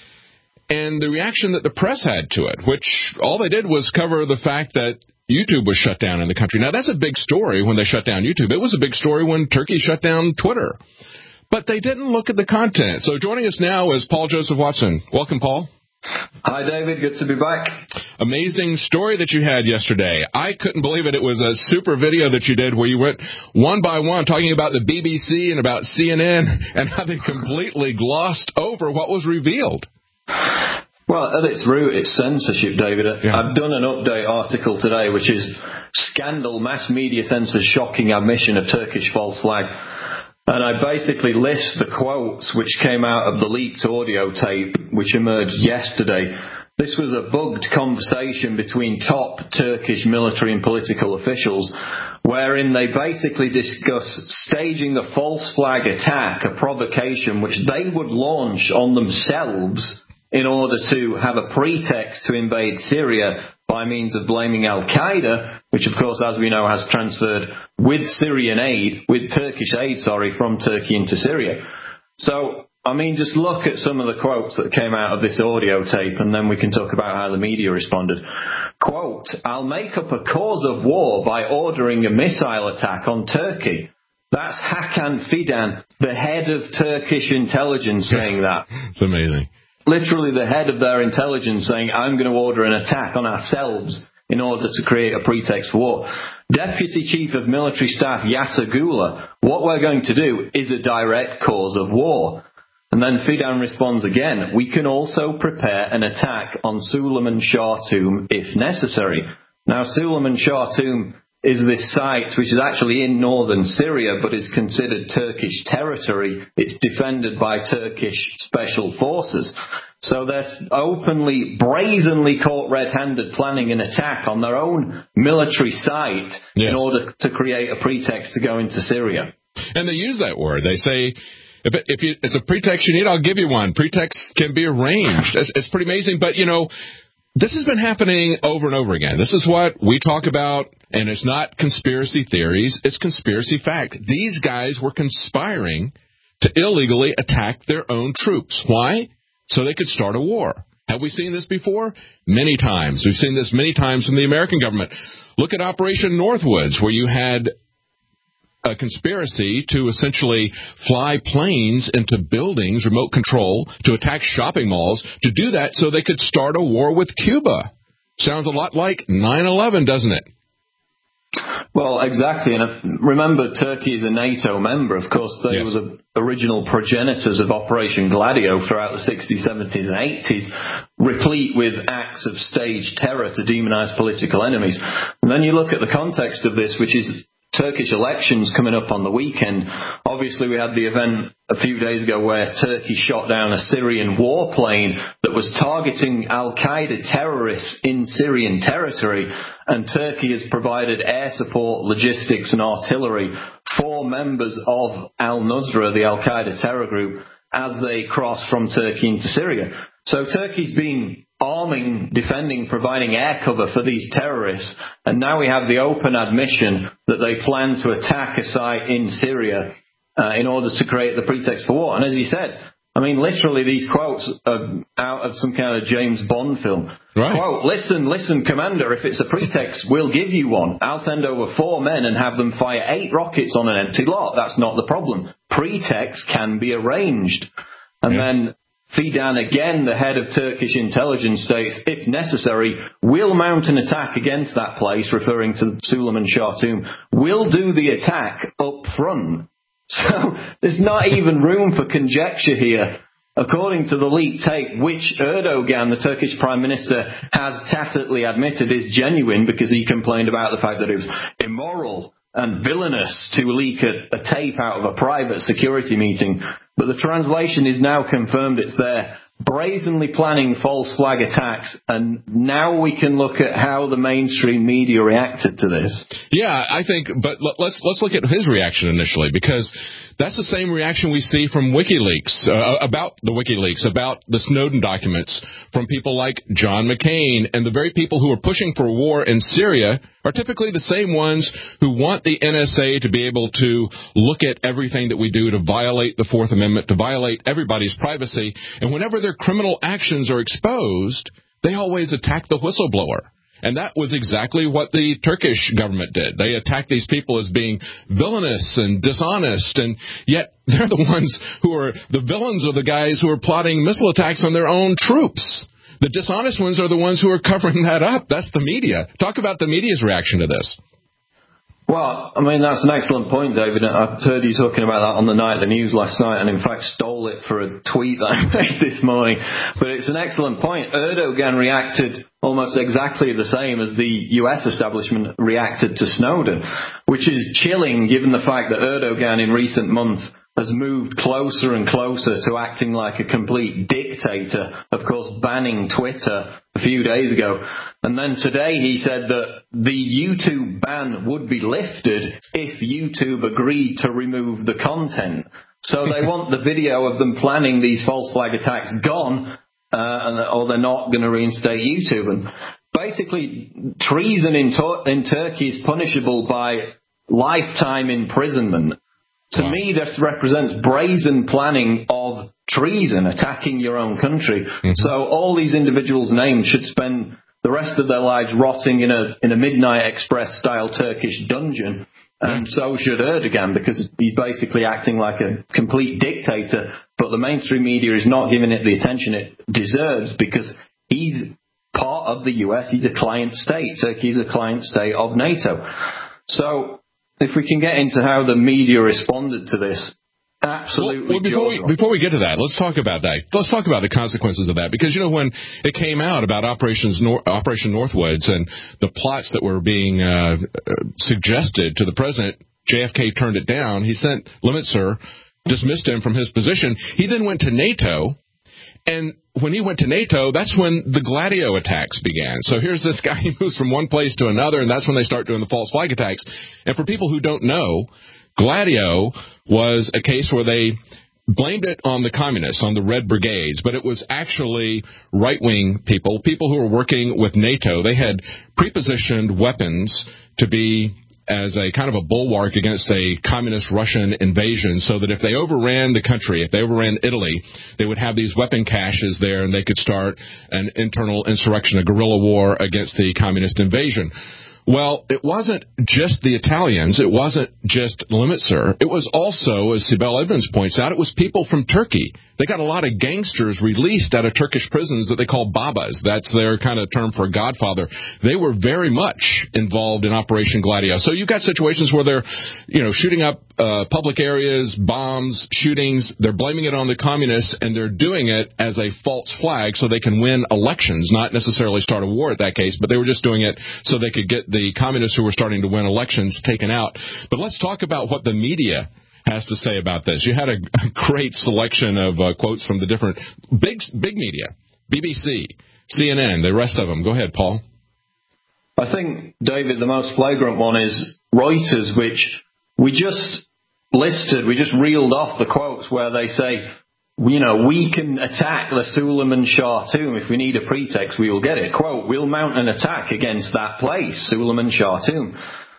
And the reaction that the press had to it, which all they did was cover the fact that YouTube was shut down in the country. Now, that's a big story when they shut down YouTube. It was a big story when Turkey shut down Twitter. But they didn't look at the content. So joining us now is Paul Joseph Watson. Welcome, Paul. Hi, David. Good to be back. Amazing story that you had yesterday. I couldn't believe it. It was a super video that you did where you went one by one talking about the B B C and about C N N and how they completely glossed over what was revealed. Well, at its root, it's censorship, David. Yeah. I've done an update article today, which is Scandal, Mass Media Censors Shocking Admission of Turkish False Flag. And I basically list the quotes which came out of the leaked audio tape, which emerged yesterday. This was a bugged conversation between top Turkish military and political officials, wherein they basically discuss staging a false flag attack, a provocation which they would launch on themselves in order to have a pretext to invade Syria by means of blaming Al-Qaeda, which of course, as we know, has transferred with Syrian aid, with Turkish aid, sorry, from Turkey into Syria. So, I mean, just look at some of the quotes that came out of this audio tape, and then we can talk about how the media responded. Quote, "I'll make up a cause of war by ordering a missile attack on Turkey." That's Hakan Fidan, the head of Turkish intelligence, saying that. It's amazing. Literally the head of their intelligence saying, I'm going to order an attack on ourselves in order to create a pretext for war. Deputy Chief of Military Staff Yasser Gula, what we're going to do is a direct cause of war. And then Fidan responds again, we can also prepare an attack on Suleiman Khartoum if necessary. Now, Suleiman Khartoum is this site which is actually in northern Syria but is considered Turkish territory. It's defended by Turkish special forces. So they're openly, brazenly caught red-handed planning an attack on their own military site yes. in order to create a pretext to go into Syria. And they use that word. They say, if, it, if you, it's a pretext you need, I'll give you one. Pretext can be arranged. It's, it's pretty amazing. But, you know, this has been happening over and over again. This is what we talk about, and it's not conspiracy theories. It's conspiracy fact. These guys were conspiring to illegally attack their own troops. Why? So they could start a war. Have we seen this before? Many times. We've seen this many times from the American government. Look at Operation Northwoods, where you had a conspiracy to essentially fly planes into buildings, remote control, to attack shopping malls, to do that so they could start a war with Cuba. Sounds a lot like nine eleven, doesn't it? Well, exactly. And remember, Turkey is a NATO member. Of course, they yes. were the original progenitors of Operation Gladio throughout the sixties, seventies, and eighties, replete with acts of staged terror to demonize political enemies. And then you look at the context of this, which is Turkish elections coming up on the weekend. Obviously, we had the event a few days ago where Turkey shot down a Syrian warplane that was targeting Al-Qaeda terrorists in Syrian territory, and Turkey has provided air support, logistics and artillery for members of Al-Nusra, the Al-Qaeda terror group, as they cross from Turkey into Syria. So Turkey's been arming, defending, providing air cover for these terrorists, and now we have the open admission that they plan to attack a site in Syria uh, in order to create the pretext for war. And as he said, I mean, literally these quotes are out of some kind of James Bond film. Right. Quote, listen, listen, Commander, if it's a pretext, we'll give you one. I'll send over four men and have them fire eight rockets on an empty lot. That's not the problem. Pretext can be arranged. And yeah. then Fidan, again, the head of Turkish intelligence, states, if necessary, we'll mount an attack against that place, referring to Suleiman Khartoum. We'll do the attack up front. So there's not even room for conjecture here. According to the leaked tape, which Erdogan, the Turkish Prime Minister, has tacitly admitted is genuine because he complained about the fact that it was immoral and villainous to leak a, a tape out of a private security meeting. But the translation is now confirmed it's there. Brazenly planning false flag attacks, and now we can look at how the mainstream media reacted to this. Yeah, I think, but let's let's look at his reaction initially, because that's the same reaction we see from WikiLeaks, uh, about the WikiLeaks, about the Snowden documents, from people like John McCain, and the very people who are pushing for war in Syria are typically the same ones who want the N S A to be able to look at everything that we do, to violate the Fourth Amendment, to violate everybody's privacy. And whenever their criminal actions are exposed, they always attack the whistleblower. And that was exactly what the Turkish government did. They attacked these people as being villainous and dishonest, and yet they're the ones who are the villains, are the guys who are plotting missile attacks on their own troops. The dishonest ones are the ones who are covering that up. That's the media. Talk about the media's reaction to this. Well, I mean, that's an excellent point, David. I heard you talking about that on the Night of the News last night, and in fact stole it for a tweet that I made this morning. But it's an excellent point. Erdogan reacted almost exactly the same as the U S establishment reacted to Snowden, which is chilling given the fact that Erdogan in recent months has moved closer and closer to acting like a complete dictator, of course banning Twitter a few days ago. And then today he said that the YouTube ban would be lifted if YouTube agreed to remove the content. So they want the video of them planning these false flag attacks gone, uh, or they're not going to reinstate YouTube. And basically, treason in, to- in Turkey is punishable by lifetime imprisonment. To wow. me, this represents brazen planning of treason, attacking your own country. Mm-hmm. So all these individuals named should spend the rest of their lives rotting in a in a Midnight Express style Turkish dungeon, and so should Erdogan, because he's basically acting like a complete dictator. But the mainstream media is not giving it the attention it deserves, because he's part of the U S. He's a client state. Turkey is a client state of NATO. So if we can get into how the media responded to this, absolutely. Well, well before, we, before we get to that, let's talk about that. Let's talk about the consequences of that. Because, you know, when it came out about Operations Nor- Operation Northwoods and the plots that were being uh, suggested to the president, J F K turned it down. He sent Limitzer, dismissed him from his position. He then went to NATO. And when he went to NATO, that's when the Gladio attacks began. So here's this guy, he moves from one place to another, and that's when they start doing the false flag attacks. And for people who don't know, Gladio was a case where they blamed it on the communists, on the Red Brigades, but it was actually right-wing people, people who were working with NATO. They had prepositioned weapons to be as a kind of a bulwark against a communist Russian invasion, so that if they overran the country, if they overran Italy, they would have these weapon caches there and they could start an internal insurrection, a guerrilla war against the communist invasion. Well, it wasn't just the Italians. It wasn't just Limitzer. It was also, as Sibel Edmonds points out, it was people from Turkey. They got a lot of gangsters released out of Turkish prisons that they call babas. That's their kind of term for godfather. They were very much involved in Operation Gladio. So you've got situations where they're, you know, shooting up uh, public areas, bombs, shootings. They're blaming it on the communists, and they're doing it as a false flag so they can win elections, not necessarily start a war at that case, but they were just doing it so they could get the communists who were starting to win elections taken out. But let's talk about what the media has to say about this. You had a, a great selection of uh, quotes from the different big big media, B B C, C N N, the rest of them. Go ahead, Paul. I think, David, the most flagrant one is Reuters, which we just listed, we just reeled off the quotes where they say, you know, we can attack the Suleiman Shah tomb. If we need a pretext, we will get it. Quote, we'll mount an attack against that place, Suleiman Shah tomb.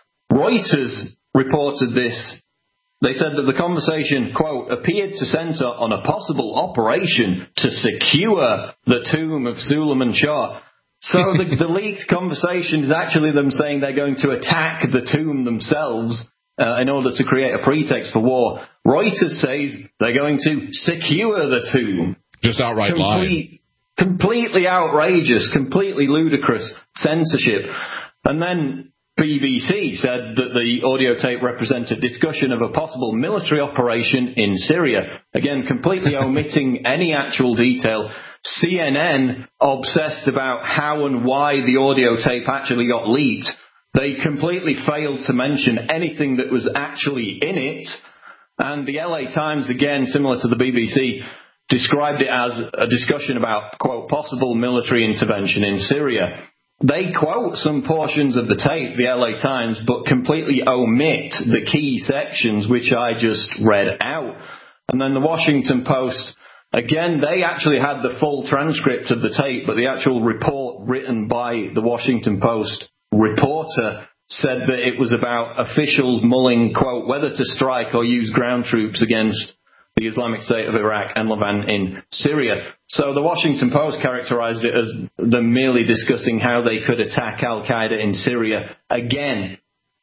Reuters reported this. They said that the conversation, quote, appeared to center on a possible operation to secure the tomb of Suleiman Shah. So the, the leaked conversation is actually them saying they're going to attack the tomb themselves uh, in order to create a pretext for war. Reuters says they're going to secure the tomb. Just outright Complete, lying. Completely outrageous, completely ludicrous censorship. And then B B C said that the audio tape represented discussion of a possible military operation in Syria. Again, completely omitting any actual detail. C N N obsessed about how and why the audio tape actually got leaked. They completely failed to mention anything that was actually in it. And the L A Times, again, similar to the B B C, described it as a discussion about, quote, possible military intervention in Syria. They quote some portions of the tape, the L A Times, but completely omit the key sections which I just read out. And then the Washington Post, again, they actually had the full transcript of the tape, but the actual report written by the Washington Post reporter said that it was about officials mulling, quote, whether to strike or use ground troops against the Islamic State of Iraq and Levant in Syria. So the Washington Post characterized it as them merely discussing how they could attack Al-Qaeda in Syria. Again,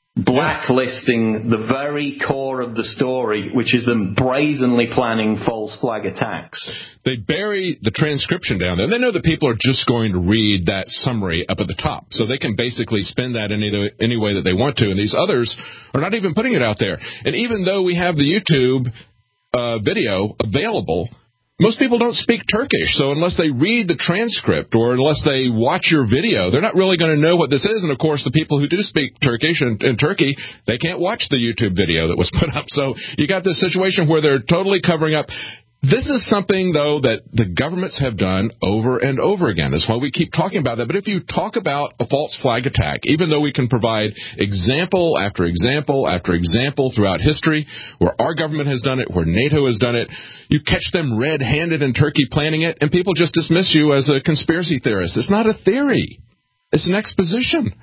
blacklisting the very core of the story, which is them brazenly planning false flag attacks. They bury the transcription down there. They know that people are just going to read that summary up at the top, so they can basically spin that any, any way that they want to, and these others are not even putting it out there. And even though we have the YouTube uh, video available, most people don't speak Turkish, so unless they read the transcript or unless they watch your video, they're not really going to know what this is. And, of course, the people who do speak Turkish in, in Turkey, they can't watch the YouTube video that was put up. So you got this situation where they're totally covering up. This is something, though, that the governments have done over and over again. That's why we keep talking about that. But if you talk about a false flag attack, even though we can provide example after example after example throughout history where our government has done it, where NATO has done it, you catch them red-handed in Turkey planning it, and people just dismiss you as a conspiracy theorist. It's not a theory. It's an exposition.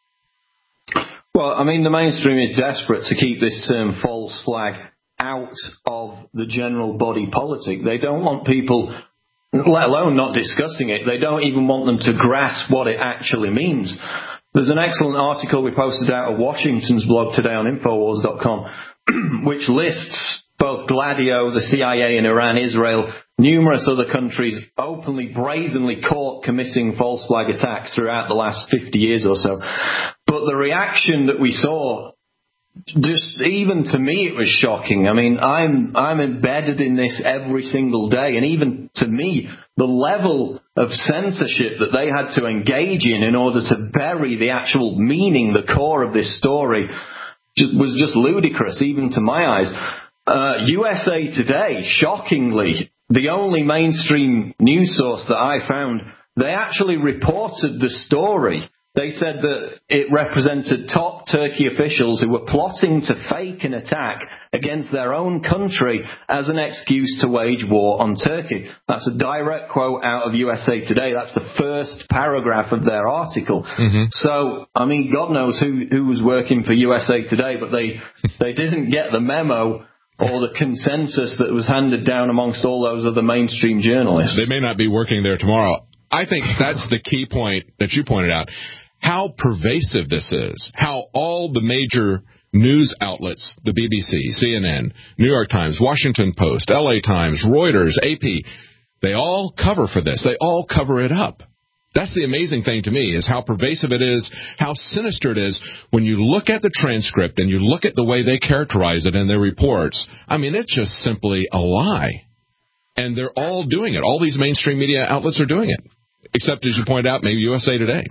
Well, I mean, the mainstream is desperate to keep this term false flag out of the general body politic. They don't want people, let alone not discussing it, they don't even want them to grasp what it actually means. There's an excellent article we posted out of Washington's blog today on Infowars dot com, which lists both Gladio, the C I A in Iran, Israel, numerous other countries openly, brazenly caught committing false flag attacks throughout the last fifty years or so. But the reaction that we saw, just even to me, it was shocking. I mean, I'm I'm embedded in this every single day, and even to me, the level of censorship that they had to engage in in order to bury the actual meaning, the core of this story, just, was just ludicrous, even to my eyes. Uh, U S A Today, shockingly, the only mainstream news source that I found, they actually reported the story. They said that it represented top Turkey officials who were plotting to fake an attack against their own country as an excuse to wage war on Turkey. That's a direct quote out of U S A Today. That's the first paragraph of their article. Mm-hmm. So, I mean, God knows who, who was working for U S A Today, but they, they didn't get the memo or the consensus that was handed down amongst all those other mainstream journalists. They may not be working there tomorrow. I think that's the key point that you pointed out. How pervasive this is, how all the major news outlets, the B B C, C N N, New York Times, Washington Post, L A Times, Reuters, A P, they all cover for this. They all cover it up. That's the amazing thing to me, is how pervasive it is, how sinister it is when you look at the transcript and you look at the way they characterize it in their reports. I mean, it's just simply a lie. And they're all doing it. All these mainstream media outlets are doing it, except, as you pointed out, maybe U S A Today.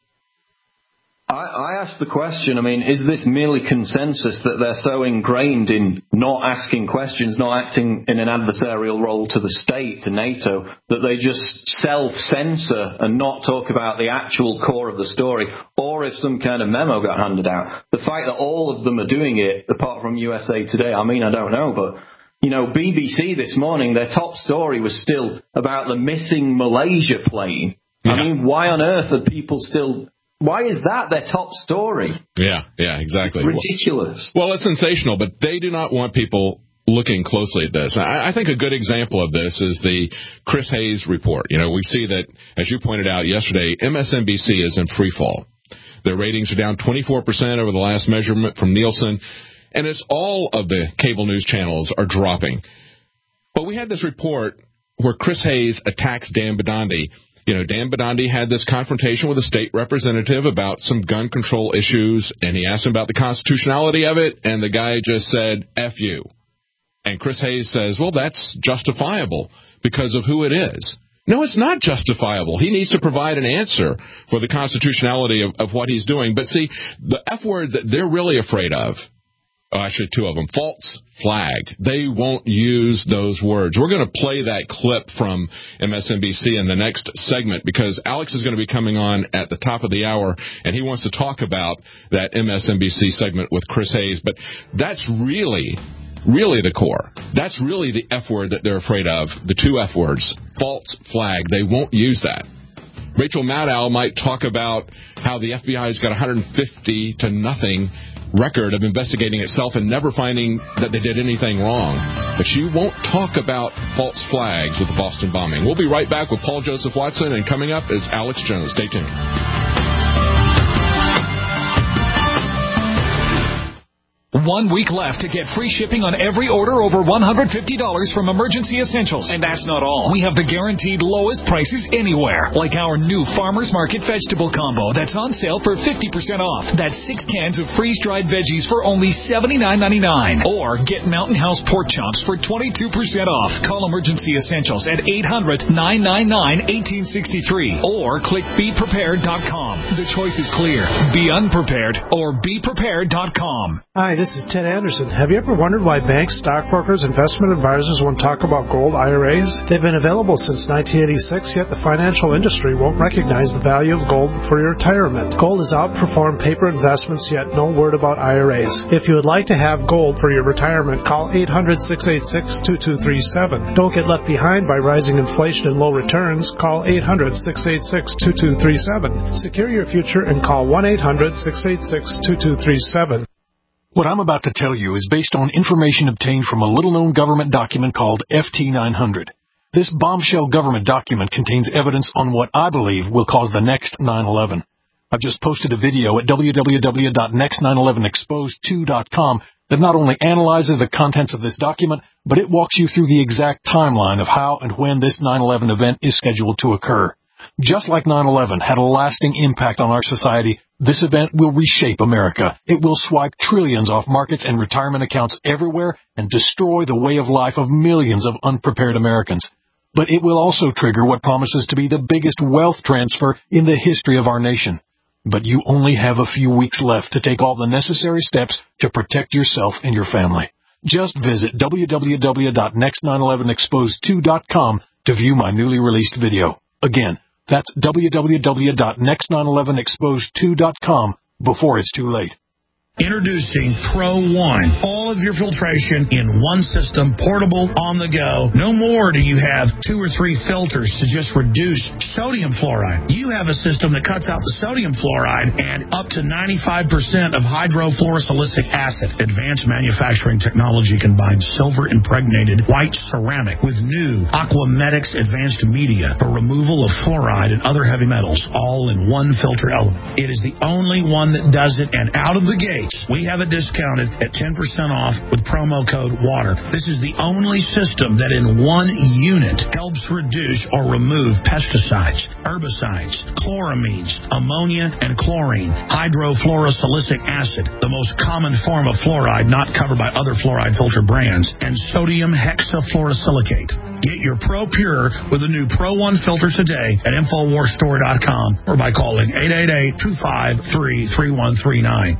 I, I asked the question, I mean, is this merely consensus that they're so ingrained in not asking questions, not acting in an adversarial role to the state, to NATO, that they just self-censor and not talk about the actual core of the story, or if some kind of memo got handed out? The fact that all of them are doing it, apart from U S A Today, I mean, I don't know, but, You know, B B C this morning, their top story was still about the missing Malaysia plane. Yeah. I mean, why on earth are people still... Why is that their top story? Yeah, yeah, exactly. It's ridiculous. Well, it's sensational, but they do not want people looking closely at this. I, I think a good example of this is the Chris Hayes report. You know, we see that, as you pointed out yesterday, M S N B C is in free fall. Their ratings are down twenty-four percent over the last measurement from Nielsen, and it's all of the cable news channels are dropping. But we had this report where Chris Hayes attacks Dan Bidandi. You know, Dan Bidandi had this confrontation with a state representative about some gun control issues, and he asked him about the constitutionality of it, and the guy just said, F you. And Chris Hayes says, well, that's justifiable because of who it is. No, it's not justifiable. He needs to provide an answer for the constitutionality of, of what he's doing. But see, the F word that they're really afraid of, oh, actually two of them, false flag. They won't use those words. We're going to play that clip from M S N B C in the next segment because Alex is going to be coming on at the top of the hour, and he wants to talk about that M S N B C segment with Chris Hayes. But that's really... really the core. That's really the F word that they're afraid of, the two F words, false flag. They won't use that. Rachel Maddow might talk about how the F B I's got one hundred fifty to nothing record of investigating itself and never finding that they did anything wrong. But she won't talk about false flags with the Boston bombing. We'll be right back with Paul Joseph Watson, and coming up is Alex Jones. Stay tuned. One week left to get free shipping on every order over one hundred fifty dollars from Emergency Essentials. And that's not all. We have the guaranteed lowest prices anywhere, like our new Farmer's Market vegetable combo that's on sale for fifty percent off. That's six cans of freeze-dried veggies for only seventy-nine ninety-nine. Or get Mountain House pork chops for twenty-two percent off. Call Emergency Essentials at eight hundred, nine nine nine, one eight six three or click be prepared dot com. The choice is clear. Be unprepared or be prepared dot com. Hi, this is Ted Anderson. Have you ever wondered why banks, stockbrokers, investment advisors won't talk about gold I R As? They've been available since nineteen eighty-six, yet the financial industry won't recognize the value of gold for your retirement. Gold has outperformed paper investments, yet no word about I R As. If you would like to have gold for your retirement, call eight hundred, six eight six, two two three seven. Don't get left behind by rising inflation and low returns. Call eight hundred, six eight six, two two three seven. Secure your future and call one eight hundred, six eight six, two two three seven. What I'm about to tell you is based on information obtained from a little-known government document called F T nine hundred. This bombshell government document contains evidence on what I believe will cause the next nine eleven. I've just posted a video at w w w dot next nine eleven exposed two dot com that not only analyzes the contents of this document, but it walks you through the exact timeline of how and when this nine eleven event is scheduled to occur. Just like nine eleven had a lasting impact on our society, this event will reshape America. It will swipe trillions off markets and retirement accounts everywhere and destroy the way of life of millions of unprepared Americans. But it will also trigger what promises to be the biggest wealth transfer in the history of our nation. But you only have a few weeks left to take all the necessary steps to protect yourself and your family. Just visit w w w dot next nine eleven exposed two dot com to view my newly released video. Again, that's w w w dot next nine eleven exposed two dot com before it's too late. Introducing Pro One. All of your filtration in one system, portable, on the go. No more do you have two or three filters to just reduce sodium fluoride. You have a system that cuts out the sodium fluoride and up to ninety-five percent of hydrofluorosilicic acid. Advanced manufacturing technology combines silver-impregnated white ceramic with new Aquamedics advanced media for removal of fluoride and other heavy metals, all in one filter element. It is the only one that does it, and out of the gate, we have it discounted at ten percent off with promo code WATER. This is the only system that in one unit helps reduce or remove pesticides, herbicides, chloramines, ammonia, and chlorine, hydrofluorosilicic acid, the most common form of fluoride not covered by other fluoride filter brands, and sodium hexafluorosilicate. Get your Pro Pure with a new Pro One filter today at infowars store dot com or by calling eight eight eight, two five three, three one three nine.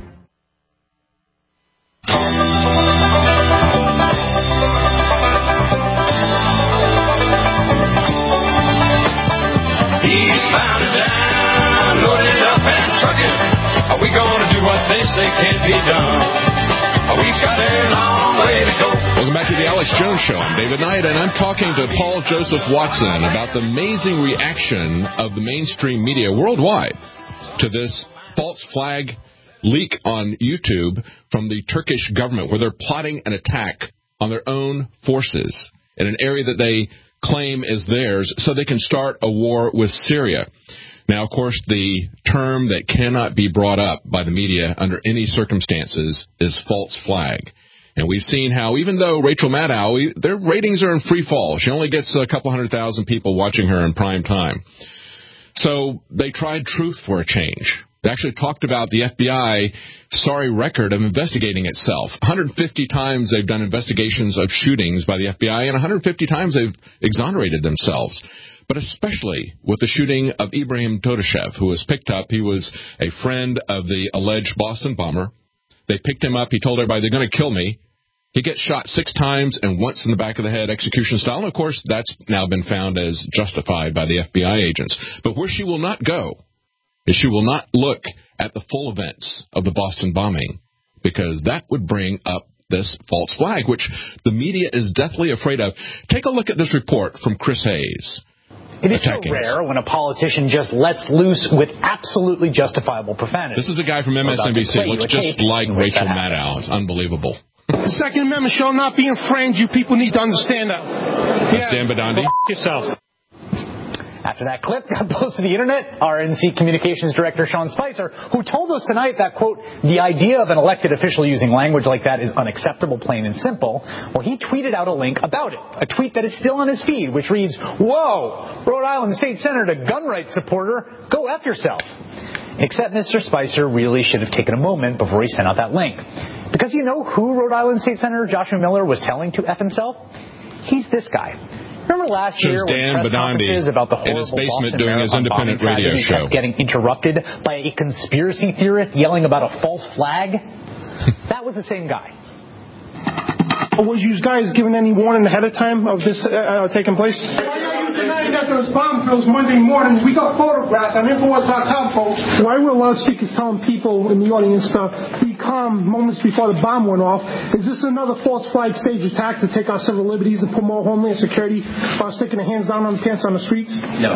Eastbound and down, loaded up and trucking. Are we going to do what they say can't be done? We've got a long way to go. Welcome back to the the Alex Jones Show. I'm David Knight, and I'm talking to Paul Joseph Watson about the amazing reaction of the mainstream media worldwide to this false flag leak on YouTube from the Turkish government, where they're plotting an attack on their own forces in an area that they claim is theirs so they can start a war with Syria. Now, of course, the term that cannot be brought up by the media under any circumstances is false flag. And we've seen how, even though Rachel Maddow, their ratings are in free fall. She only gets a couple hundred thousand people watching her in prime time. So they tried truth for a change. They actually talked about the F B I sorry record of investigating itself. one hundred fifty times they've done investigations of shootings by the F B I, and one hundred fifty times they've exonerated themselves. But especially with the shooting of Ibrahim Todashev, who was picked up. He was a friend of the alleged Boston bomber. They picked him up. He told everybody, they're going to kill me. He gets shot six times and once in the back of the head, execution style. And, of course, that's now been found as justified by the F B I agents. But where she will not go is she will not look at the full events of the Boston bombing, because that would bring up this false flag, which the media is deathly afraid of. Take a look at this report from Chris Hayes. It is so rare when a politician just lets loose with absolutely justifiable profanity. This is a guy from M S N B C. Looks just like Rachel Maddow. It's unbelievable. The Second Amendment shall not be infringed. You people need to understand that. That's Dan Bidandi. Go f- yourself. After that clip got posted to the internet, R N C Communications Director Sean Spicer, who told us tonight that, quote, the idea of an elected official using language like that is unacceptable, plain and simple, well, he tweeted out a link about it, a tweet that is still on his feed, which reads, whoa, Rhode Island State Senator, gun rights supporter, go F yourself. Except Mister Spicer really should have taken a moment before he sent out that link. Because you know who Rhode Island State Senator Joshua Miller was telling to F himself? He's this guy. Remember last year when press conferences about the horrible in his basement Boston doing his independent radio show kept getting interrupted by a conspiracy theorist yelling about a false flag? That was the same guy. Was you guys given any warning ahead of time of this uh, taking place? Tonight that those bomb drills Monday morning. We got photographs on Infowars dot com, folks. Why were loudspeakers telling people in the audience to be calm moments before the bomb went off? Is this another false flag stage attack to take our civil liberties and put more homeland security while sticking their hands down on the pants on the streets? No.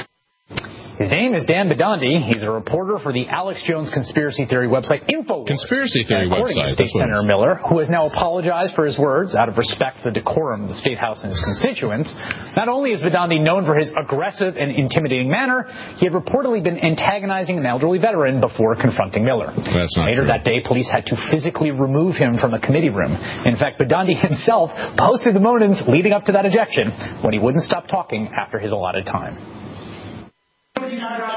His name is Dan Bidandi. He's a reporter for the Alex Jones conspiracy theory website Infowars. Conspiracy theory and according website. to State Senator Miller, who has now apologized for his words out of respect for the decorum of the State House and his constituents, not only is Bidandi known for his aggressive and intimidating manner, he had reportedly been antagonizing an elderly veteran before confronting Miller. That's not Later true. that day, police had to physically remove him from the committee room. In fact, Bidandi himself posted the moments leading up to that ejection when he wouldn't stop talking after his allotted time. This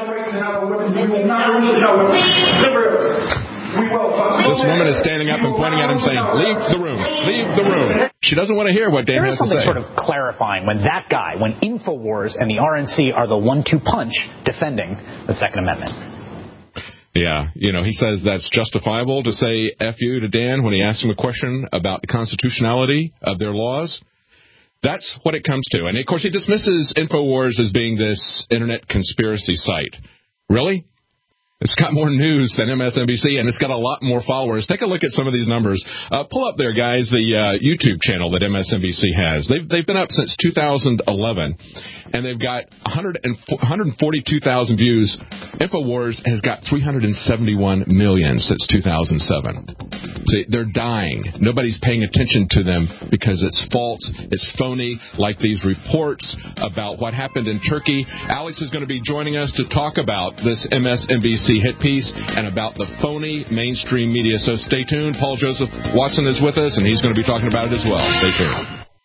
woman is standing up and pointing at him saying, leave the room, leave the room. She doesn't want to hear what Dan there has is to something say. sort of clarifying when that guy, when Infowars and the R N C are the one two punch defending the Second Amendment. Yeah, you know, he says that's justifiable to say F you to Dan when he asks him a question about the constitutionality of their laws. That's what it comes to. And, of course, he dismisses Infowars as being this internet conspiracy site. Really? It's got more news than M S N B C, and it's got a lot more followers. Take a look at some of these numbers. Uh, pull up there, guys, the uh, YouTube channel that M S N B C has. They've, they've been up since two thousand eleven, and they've got one hundred forty-two thousand views. Infowars has got three hundred seventy-one million since two thousand seven. See, they're dying. Nobody's paying attention to them because it's false, it's phony, like these reports about what happened in Turkey. Alex is going to be joining us to talk about this M S N B C hit piece and about the phony mainstream media. So stay tuned. Paul Joseph Watson is with us, and he's going to be talking about it as well. Stay tuned.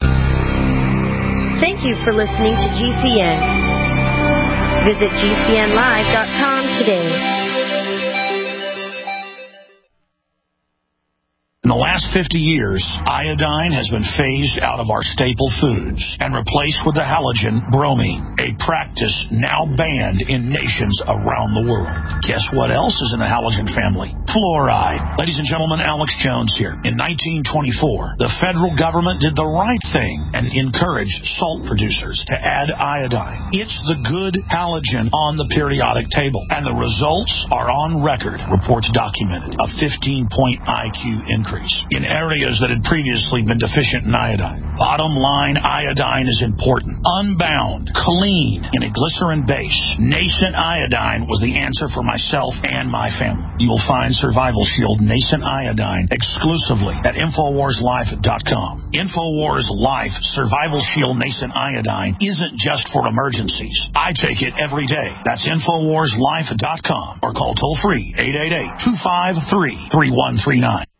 Thank you for listening to G C N. Visit G C N live dot com today. In the last fifty years, iodine has been phased out of our staple foods and replaced with the halogen bromine, a practice now banned in nations around the world. Guess what else is in the halogen family? Fluoride. Ladies and gentlemen, Alex Jones here. In nineteen twenty-four, the federal government did the right thing and encouraged salt producers to add iodine. It's the good halogen on the periodic table, and the results are on record. Reports documented a fifteen point I Q increase. increase in areas that had previously been deficient in iodine. Bottom line, iodine is important. Unbound, clean, in a glycerin base. Nascent iodine was the answer for myself and my family. You will find Survival Shield Nascent Iodine exclusively at Infowars Life dot com. Infowars Life Survival Shield Nascent Iodine isn't just for emergencies. I take it every day. That's Infowars Life dot com or call toll free eight eight eight, two five three, three one three nine.